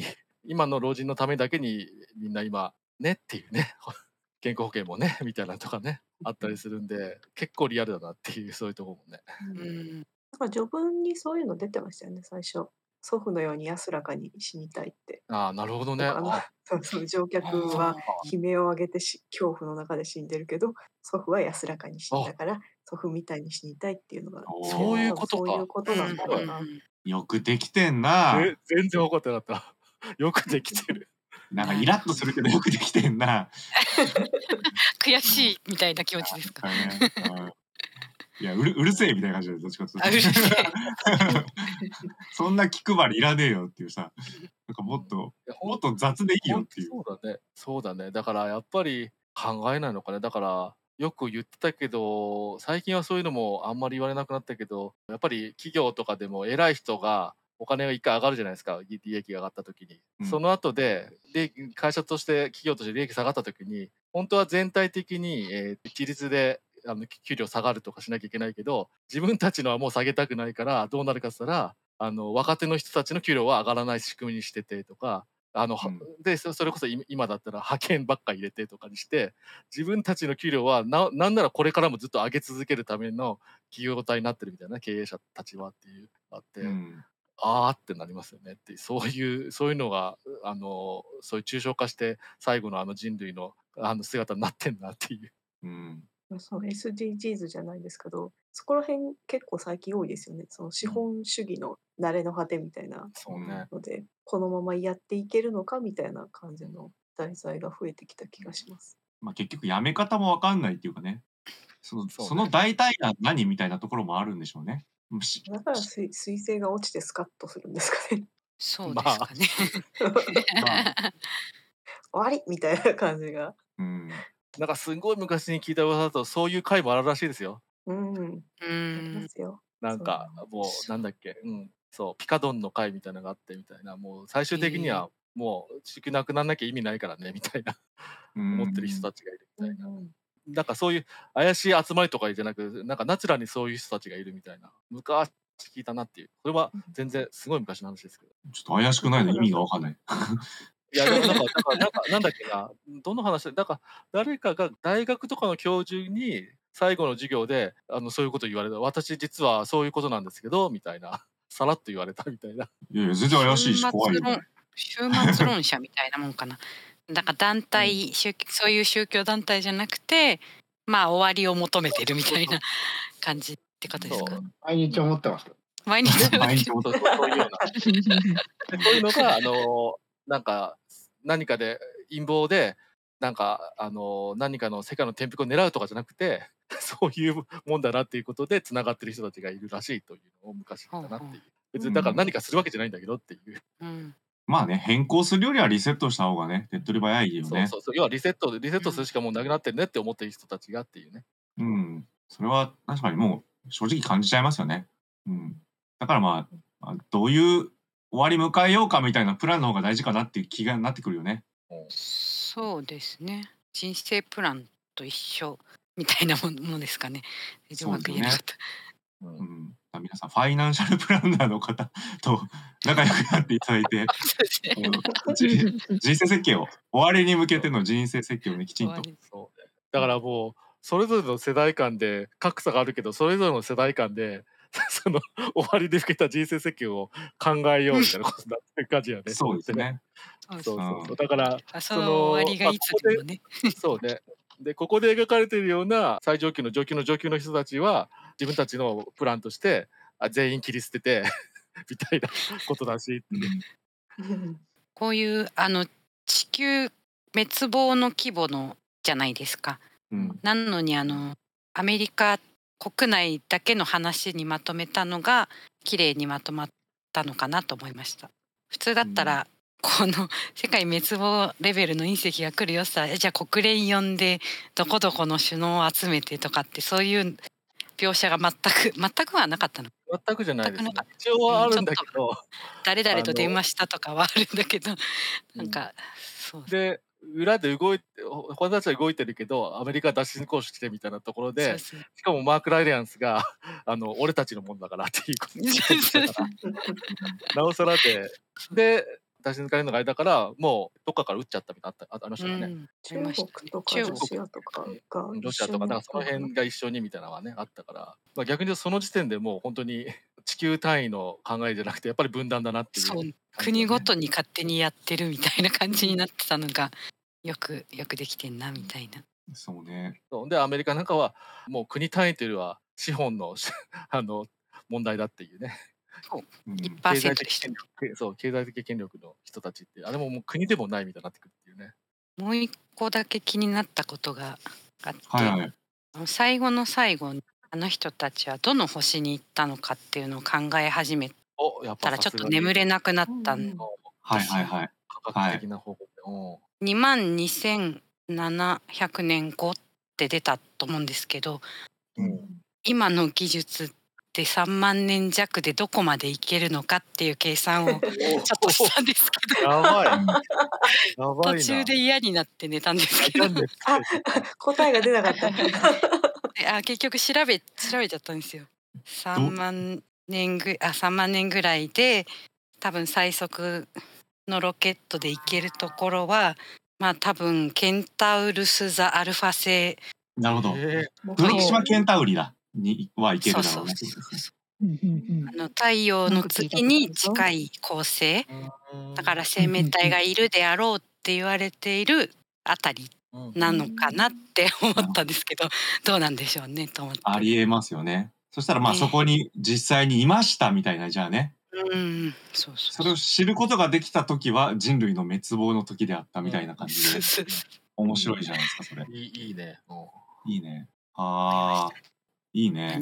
今の老人のためだけにみんな今ねっていうね健康保険もねみたいなのとかねあったりするんで結構リアルだなっていうそういうところもね。 うんなんか序文にそういうの出てましたよね、最初。祖父のように安らかに死にたいって。 ああなるほどね。 そう乗客は悲鳴を上げて恐怖の中で死んでるけど、祖父は安らかに死んだから、祖父みたいに死にたいっていうのが、 そういうことか。 そういうことなんだろうな。 よくできてんな。 全然分かってなかった。よくできてる。 なんかイラッとするけどよくできてんな。 悔しいみたいな気持ちですか。 いやうるせえみたいな感じでどっちかというと。 うるせえ。 そんな気配りいらねえよっていうさ、なんかもっと雑でいいよっていう。 そうだね。だからやっぱり考えないのかね。だからよく言ってたけど、最近はそういうのもあんまり言われなくなったけど、やっぱり企業とかでも偉い人がお金が一回上がるじゃないですか、利益が上がった時に。その後で、会社として企業として利益下がった時に、本当は全体的に、一律で給料下がるとかしなきゃいけないけど、自分たちのはもう下げたくないからどうなるかって言ったら、若手の人たちの給料は上がらない仕組みにしててとか、でそれこそ今だったら派遣ばっか入れてとかにして、自分たちの給料はなんならこれからもずっと上げ続けるための企業体になってるみたいな、経営者たちはっていうあって、あーってなりますよねっていう、そういうのがそういう抽象化して最後の人類の姿になってんなっていう。 その SDGs じゃないですけど、そこら辺結構最近多いですよね。その資本主義の慣れの果てみたいなので、このままやっていけるのかみたいな感じの題材が増えてきた気がします。 まあ結局やめ方もわかんないっていうかね、その代替が何みたいなところもあるんでしょうね。 だから彗星が落ちてスカッとするんですかね。 そうですかね。 終わりみたいな感じが。 なんかすごい昔に聞いた噂だとそういう回もあるらしいですよ。なんかもうなんだっけ、そうピカドンの回みたいなのがあってみたいな、もう最終的にはもう地球なくならなきゃ意味ないからねみたいな思ってる人たちがいるみたいな。なんかそういう怪しい集まりとかじゃなく、なんかナチュラルにそういう人たちがいるみたいな、昔聞いたなっていう。それは全然すごい昔の話ですけど。 ちょっと怪しくないの意味がわかんない。 いやでもなんだっけな、どの話で、だから誰かが大学とかの教授に最後の授業でそういうこと言われた。私実はそういうことなんですけどみたいな、さらっと言われたみたいな。 いや全然怪しいし怖いよ。 終末論者みたいなもんかな。だから団体、そういう宗教団体じゃなくて、まあ終わりを求めてるみたいな感じってことですか。 毎日思ってます。 毎日思ってそういうような。そういうのがなんか何かで陰謀でなんか何かの世界の転覆を狙うとかじゃなくて、そういうもんだなっていうことでつながってる人たちがいるらしいというのを昔言ったなっていう。別にだから何かするわけじゃないんだけどっていう。 まあね、変更するよりはリセットした方がね、手っ取り早いよね。 そう要はリセットするしかもうなくなってるねって思ってる人たちがっていうね。 それは確かにもう正直感じちゃいますよね。だからまあどういう終わり迎えようかみたいなプランの方が大事かなっていう気がなってくるよね。 そうですね。人生プランと一緒みたいなものですかね。うまく言えなかった。 皆さんファイナンシャルプランナーの方と仲良くなっていただいて人生設計を終わりに向けての人生設計をねきちんと。 だからもうそれぞれの世代間で格差があるけど、それぞれの世代間でその終わりで向けた人生設計を考えようみたいなことになってる感じやね。 そうですね。 そうだからその終わりがいつでもね。 そうね。でここで描かれているような最上級の上級の人たちは自分たちのプランとして全員切り捨ててみたいなことだし。 こういう地球滅亡の規模のじゃないですか。なのにアメリカ国内だけの話にまとめたのが綺麗にまとまったのかなと思いました。普通だったら、この世界滅亡レベルの隕石が来るよさ、じゃあ国連呼んでどこどこの首脳を集めてとかって、そういう描写が全くはなかったの。 全くじゃないですね。一応はあるんだけど、 誰々と電話したとかはあるんだけど、なんかそうで裏で他たちは動いてるけどアメリカは脱出行使してみたいなところで、しかもマーク・ライアンスが俺たちのもんだからっていうことになおさらで私抜かれるのがあれだからもうどっかから撃っちゃったみたいなありましたよね。 あ中りましたね。 国とか中国ロシアとかがロ一緒にシアとかなんかやったのかな。 その辺が一緒にみたいなのがねあったから、まあ、逆に言うとその時点でもう本当に地球単位の考えじゃなくてやっぱり分断だなっていうそう、 感じ国だね。 ごとに勝手にやってるみたいな感じになってたのがよくできてんなみたいな。 そうね。 そうでアメリカなんかはもう国単位というよりは資本の問題だっていうね。 そう、 うん経済 1%で的した。 経済的権力の人たちってあれももう国でもないみたいになってくるっていうね。 もう一個だけ気になったことがあって、 はいはい。 最後の最後にあの人たちはどの星に行ったのかっていうのを考え始めおやっぱたらちょっとさすがに眠れなくなったんうんはいはいはい。 科学的な方法で、 22,700年後って出たと思うんですけど、 うん今の技術って3万年弱でどこまでいけるのかっていう計算をちょっとしたんですけどやばいやばいな。 途中で嫌になって寝たんですけどなんであ、答えが出なかった。 で結局調べちゃったんですよ。3万年ぐらいで多分最速のロケットで行けるところはまあ多分ケンタウルス座アルファ星、 なるほど。 もう黒島ケンタウリだにはいけそうそうるだろうね。 そう太陽の月に近い恒星だから生命体がいるであろうって言われているあたりなのかなって思ったんですけど、どうなんでしょうねと思って。 ありえますよね。そしたらまあねそこに実際にいましたみたいな、じゃあね。 そうそれを知ることができた時は人類の滅亡の時であったみたいな感じで、 そう面白いじゃないですか、それ。 いいね。 いいね。ああ、いいね。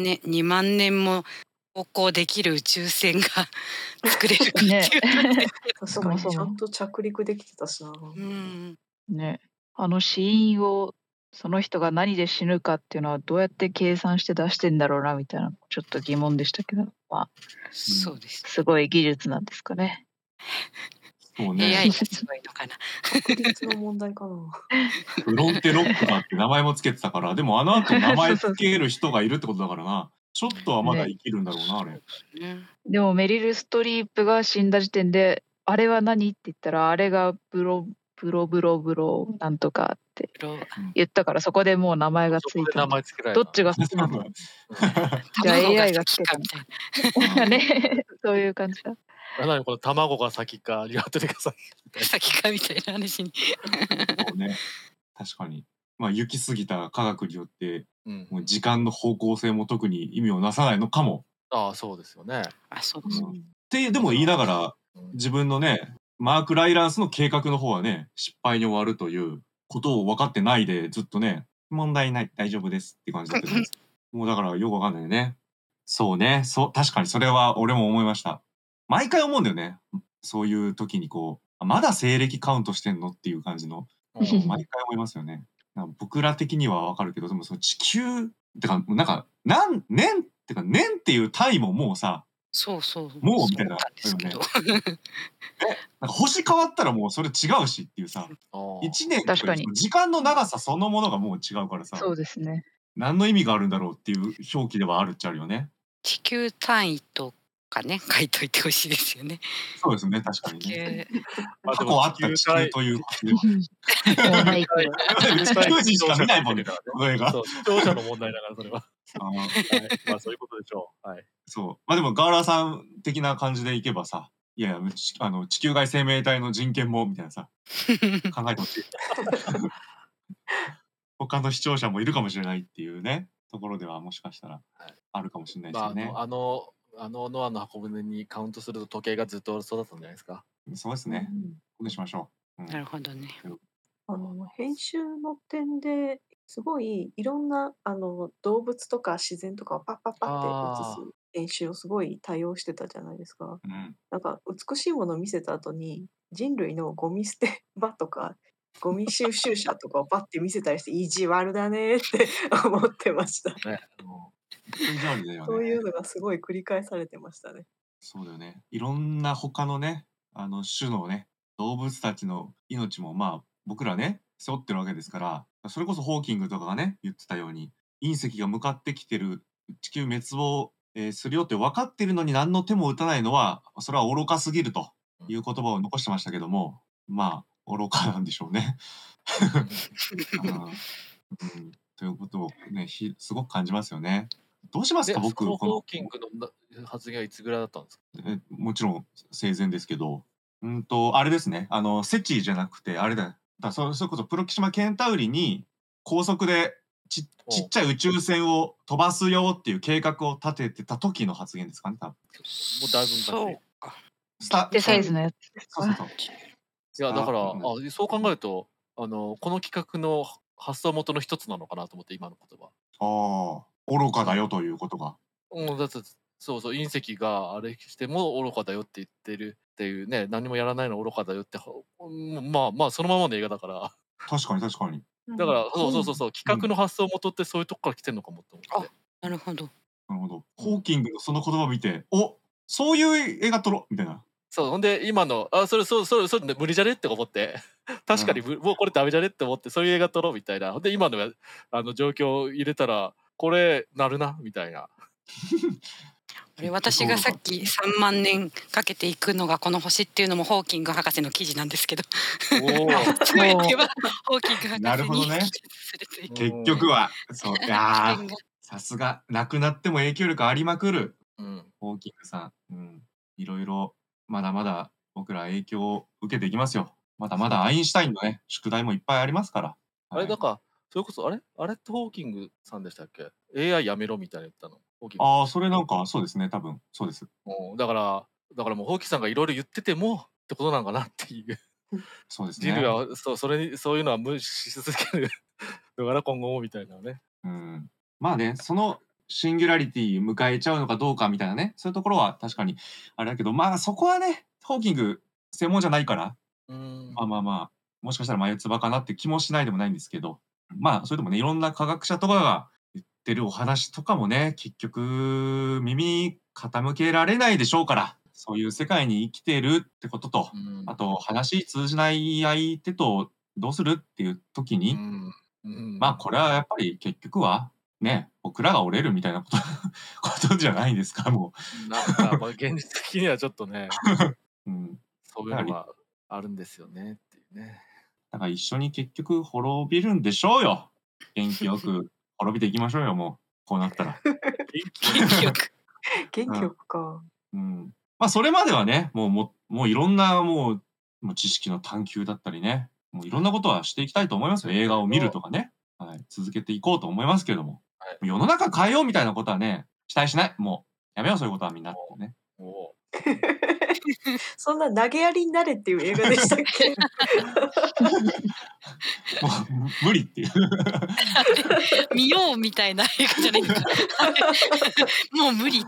2万年も航行できる宇宙船が作れるかっていうね確かにそもそもちゃんと着陸できてたしな。 ね、死因をその人が何で死ぬかっていうのはどうやって計算して出してんだろうなみたいなちょっと疑問でしたけど、まあそうです。 すごい技術なんですかね。 そうね。 AI がすごいのかな。 確率の問題かな。 フロンテロックだって名前もつけてたから、でもあの後名前つける人がいるってことだからな。ちょっとはまだ生きるんだろうな、あれ。 でもメリル・ストリープが死んだ時点であれは何って言ったらあれがブロなんとかって言ったから、そこでもう名前がついた。どっちが先なの？じゃあ AI がつけたみたいなね、そういう感じだ。 この卵が先かリアトリが先かみたいな話に。 そうね。確かに。まあ行き過ぎた科学によって、 うんもう時間の方向性も特に意味をなさないのかも。 ああそうですよね。 そうです。ってでも言いながら、自分のね、マーク・ライランスの計画の方はね、失敗に終わるということを分かってないで、ずっとね、問題ない、大丈夫ですって感じだったじゃないですか。もうだからよくわかんないよね。そうね、確かにそれは俺も思いました。毎回思うんだよね。そういう時にこう、まだ西暦カウントしてんのっていう感じの、毎回思いますよね。なんか僕ら的にはわかるけど、でもその地球、てか、なんか、年っていう単位ももうさ、もうみたいな。なんか星変わったらもうそれ違うしっていうさ、1年とか時間の長さそのものがもう違うからさ、 そうですね。 何の意味があるんだろうっていう表記ではあるっちゃあるよね。 地球単位とかね書いといてほしいですよね。 そうですね、確かにね。 過去あった地球という星で。地球人しか見ないもんね、この映画。 視聴者の問題だからそれは。まあそういうことでしょう。はい。 そう。まあでもガーラーさん的な感じでいけばさ、いや地球外生命体の人権もみたいなさ、考えてほしい。他の視聴者もいるかもしれないっていうね、ところではもしかしたらあるかもしれないですよね。 ノアの箱舟にカウントすると時計がずっとそうだったんじゃないですか。 そうですね。そうしましょう。 なるほどね。 編集の点ですごいいろんな動物とか自然とかをパッパッパって映す編集をすごい多用してたじゃないですか。なんか美しいものを見せた後に人類のゴミ捨て場とかゴミ収集車とかをパッて見せたりして意地悪だねって思ってました。そういうのがすごい繰り返されてましたね。 そうだよね。いろんな他のね、種のね、動物たちの命もまあ僕らね、背負ってるわけですから、それこそホーキングとかがね、言ってたように、隕石が向かってきてる地球滅亡、するよって分かってるのに何の手も打たないのは、それは愚かすぎると。 いう言葉を残してましたけども、まあ、愚かなんでしょうね。ということをね、すごく感じますよね。どうしますか、 そ僕、 のホーキングの発言はいつぐらいだったんですか？ もちろん生前ですけど、あれですね、セチじゃなくて、あれだ、それこそプロキシマケンタウリに高速でちっちゃい宇宙船を飛ばすよっていう計画を立ててた時の発言ですかね、多分。 もうだいぶそう昔。 か。 で、サイズのやつですか？ そうそうそう。 いや、だから、そう考えると、この企画の発想元の一つなのかなと思って、今の言葉。 愚かだよということが。 だってそうそう、隕石があれしても愚かだよって言ってるっていうね、何もやらないの愚かだよって、まあ、そのままの映画だから。 確かに確かに。 だから、そう、企画の発想元ってそういうとこから来てんのかもと思って。 なるほど。 なるほど。ホーキングのその言葉を見て、そういう映画撮ろうみたいな。 そう、ほんで今の、それ無理じゃねって思って、確かにもうこれダメじゃねって思って、そういう映画撮ろうみたいな。ほんで今の状況を入れたら、これなるなみたいな。 私がさっき3万年かけていくのがこの星っていうのもホーキング博士の記事なんですけど、全てはホーキング博士になるほどね。結局は、そう、さすが、亡くなっても影響力ありまくる、ホーキングさん。いろいろ、まだまだ僕ら影響を受けていきますよ。まだまだアインシュタインのね、宿題もいっぱいありますから。 あれ、だから、それこそ、あれってホーキングさんでしたっけ？ AI やめろみたいな言ったの。 それなんか、そうですね、多分、そうです。 だからもうホーキンさんがいろいろ言っててもってことなんかなっていう。 そうですね。 人類はそういうのは無視し続けるだから今後もみたいなね。 まあね、そのシンギュラリティ迎えちゃうのかどうかみたいなね、そういうところは確かにあれだけど、まあそこはね、ホーキング専門じゃないから、まあ、もしかしたら眉唾かなって気もしないでもないんですけど、まあそれでもね、いろんな科学者とかが言ってるお話とかもね、結局耳傾けられないでしょうから、そういう世界に生きてるってことと、あと話通じない相手とどうするっていう時に、まあこれはやっぱり結局はね、僕らが折れるみたいなことじゃないですか、もう。 なんか現実的にはちょっとね、そういうのがあるんですよねっていうね。 だから一緒に結局滅びるんでしょうよ。元気よく滅びていきましょうよ、もう。こうなったら。 元気よく。 元気よくか。 まあそれまではね、もういろんなもう知識の探求だったりね、もういろんなことはしていきたいと思いますよ。映画を見るとかね。続けていこうと思いますけども。世の中変えようみたいなことはね、期待しない。もう、やめよう、そういうことはみんなってね。 そんな投げやりになれっていう映画でしたっけ？ もう無理っていう。 見ようみたいな映画じゃないんだ。もう無理って。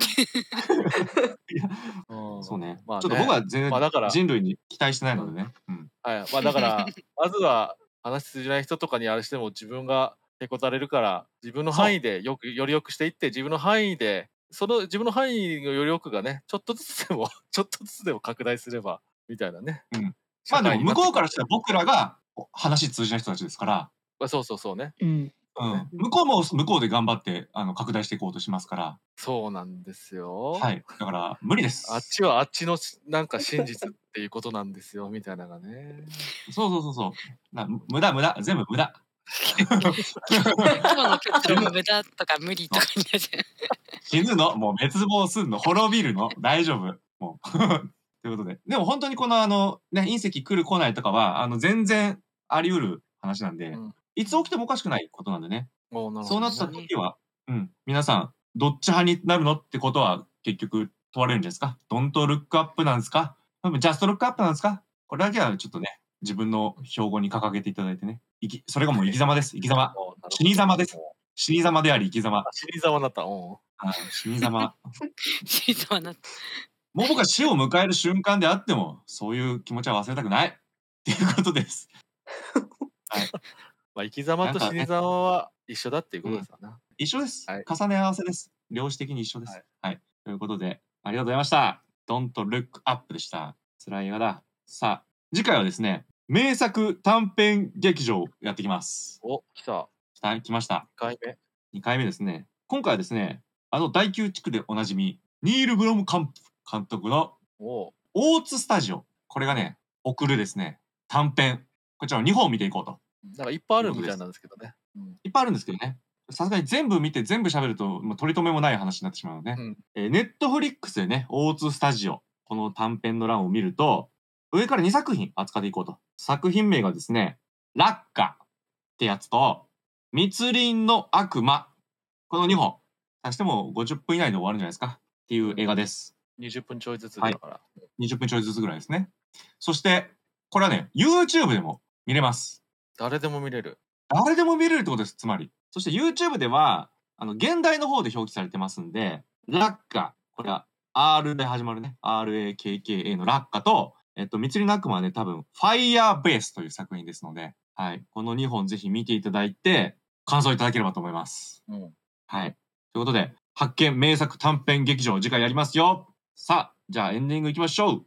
そうね。ちょっと僕は全然人類に期待してないのでね。 だからまずは話通じない人とかにあれしても自分がへこたれるから自分の範囲でより良くしていって自分の範囲で自分の範囲のより良くがねちょっとずつでも拡大すればみたいなね。 まあでも向こうからしたら僕らが話通じない人たちですから。 そうね。 向こうも向こうで頑張って拡大していこうとしますから。 そうなんですよ。 はい。だから無理です。 あっちはあっちのなんか真実っていうことなんですよみたいなのがね。 そう。無駄。全部無駄。 今日の結論無駄とか無理とかになっちゃう。 死ぬの、もう滅亡すんの、滅びるの、大丈夫。もう。ということで。でも本当にこの隕石来る来ないとかは、全然あり得る話なんで、いつ起きてもおかしくないことなんでね。そうなった時は、皆さん、どっち派になるのってことは結局問われるんじゃないですか。Don't look up なんですか？ Just look up なんですか？これだけはちょっとね、自分の標語に掲げていただいてね。それがもう生き様です。生き様。死に様です。死に様であり生き様。 死に様だった。 死に様。 死に様だった。 もう僕は死を迎える瞬間であっても、そういう気持ちは忘れたくない。っていうことです。はい。 生き様と死に様は一緒だっていうことですよね。 一緒です。重ね合わせです。量子的に一緒です。はい。ということで、ありがとうございました。Don't Look Up でした。辛い映画だ。さあ、次回はですね、名作短編劇場やってきます。来ました。2回目ですね。今回はですね、第9地区でおなじみ、ニール・ブロムカンプ監督の大津スタジオ。 これがね、送るですね、短編。こちらを2本見ていこうと。 なんかいっぱいあるみたいなんですけどね。 いっぱいあるんですけどね。さすがに全部見て全部喋ると、もう取り留めもない話になってしまうので、ネットフリックスでね、O2 スタジオ、この短編の欄を見ると、上から2作品扱っていこうと。作品名がですね、ラッカってやつと、密林の悪魔。この2本。足しても50分以内で終わるんじゃないですかっていう映画です。 20分ちょいずつだから。 20分ちょいずつぐらいですね。そして、これはね、YouTube でも見れます。 誰でも見れる。 誰でも見れるってことです、つまり。そして YouTube では、現代の方で表記されてますんで、ラッカ、これは R で始まるね、RAKKA のラッカと、密林の悪魔はね、多分、Fire Base という作品ですので、はい。この2本ぜひ見ていただいて、感想いただければと思います。はい。ということで、発見名作短編劇場、次回やりますよ。さあ、じゃあエンディングいきましょう。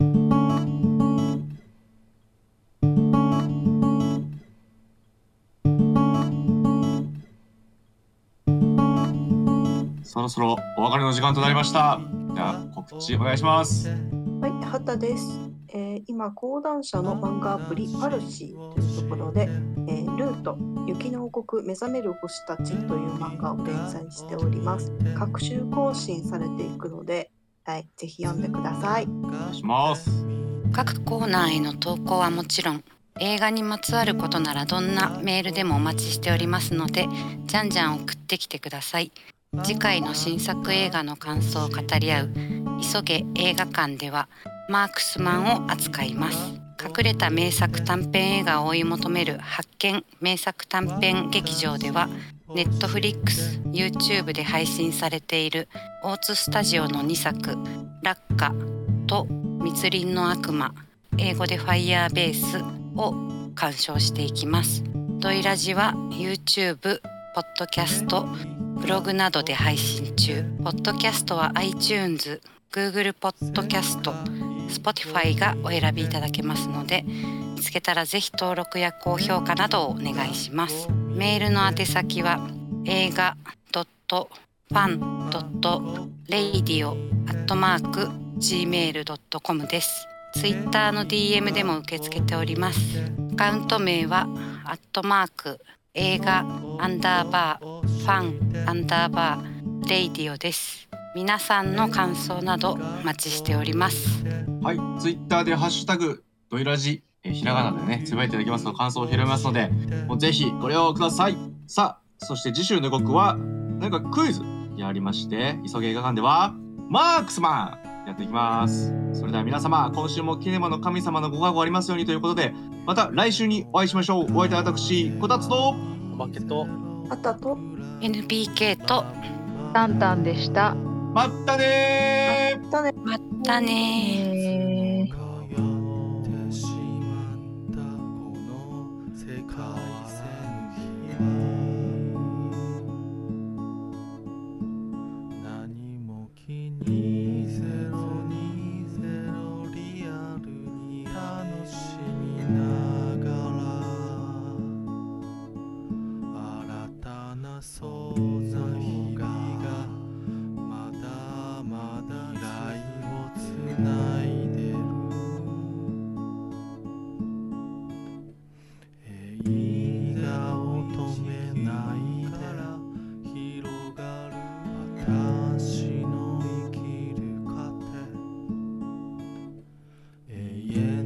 そろそろお別れの時間となりました。じゃあ告知お願いします。 はい、畑です。今講談社の漫画アプリパルシーというところで、ルート雪の王国目覚める星たちという漫画を連載しております。各週更新されていくので、はい、ぜひ読んでください。 お願いします。 各コーナーへの投稿はもちろん、映画にまつわることならどんなメールでもお待ちしておりますので、じゃんじゃん送ってきてください。次回の新作映画の感想を語り合う急げ映画館ではマークスマンを扱います。隠れた名作短編映画を追い求める発見名作短編劇場では、ネットフリックス、YouTube で配信されている大津スタジオの2作ラッカと密林の悪魔、英語でファイヤーベースを鑑賞していきます。ドイラジは YouTube、ポッドキャスト、ブログなどで配信中。ポッドキャストは iTunes、Google ポッドキャスト、Spotify がお選びいただけますので、見つけたらぜひ登録や高評価などをお願いします。メールの宛先は映画 .fan.radio@gmail.com です。Twitter の DM でも受け付けております。アカウント名は映画_ファン_レイディオです。皆さんの感想などお待ちしております。 はい、ツイッターでハッシュタグドイラジ、ひらがなでねつぶやいていただきますと感想を拾いますので、もうぜひご利用ください。さあ、そして次週の予告は何かクイズやりまして、急げ映画館ではマークスマンやっていきます。それでは皆様、今週もキネマの神様のご加護ありますようにということで、また来週にお会いしましょう。お相手は私こたつとおまけと畑と NBK とタンタンでした。 まったねー。 またねー。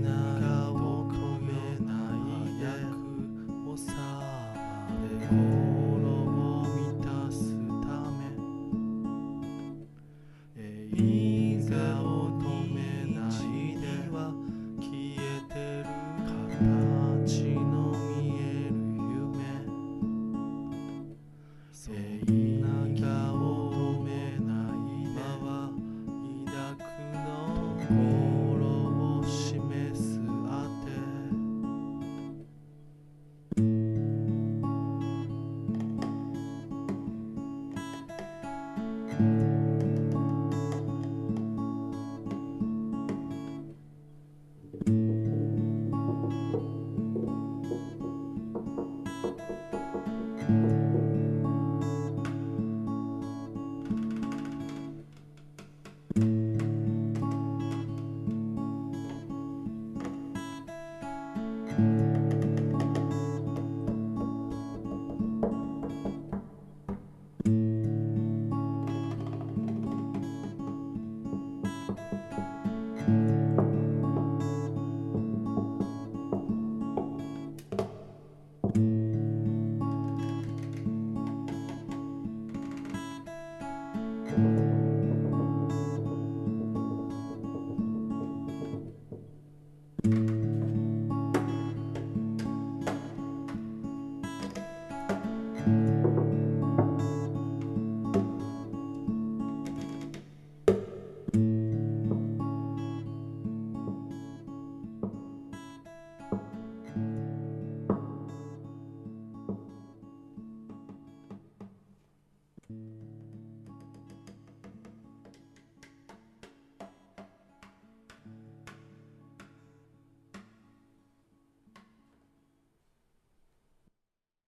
「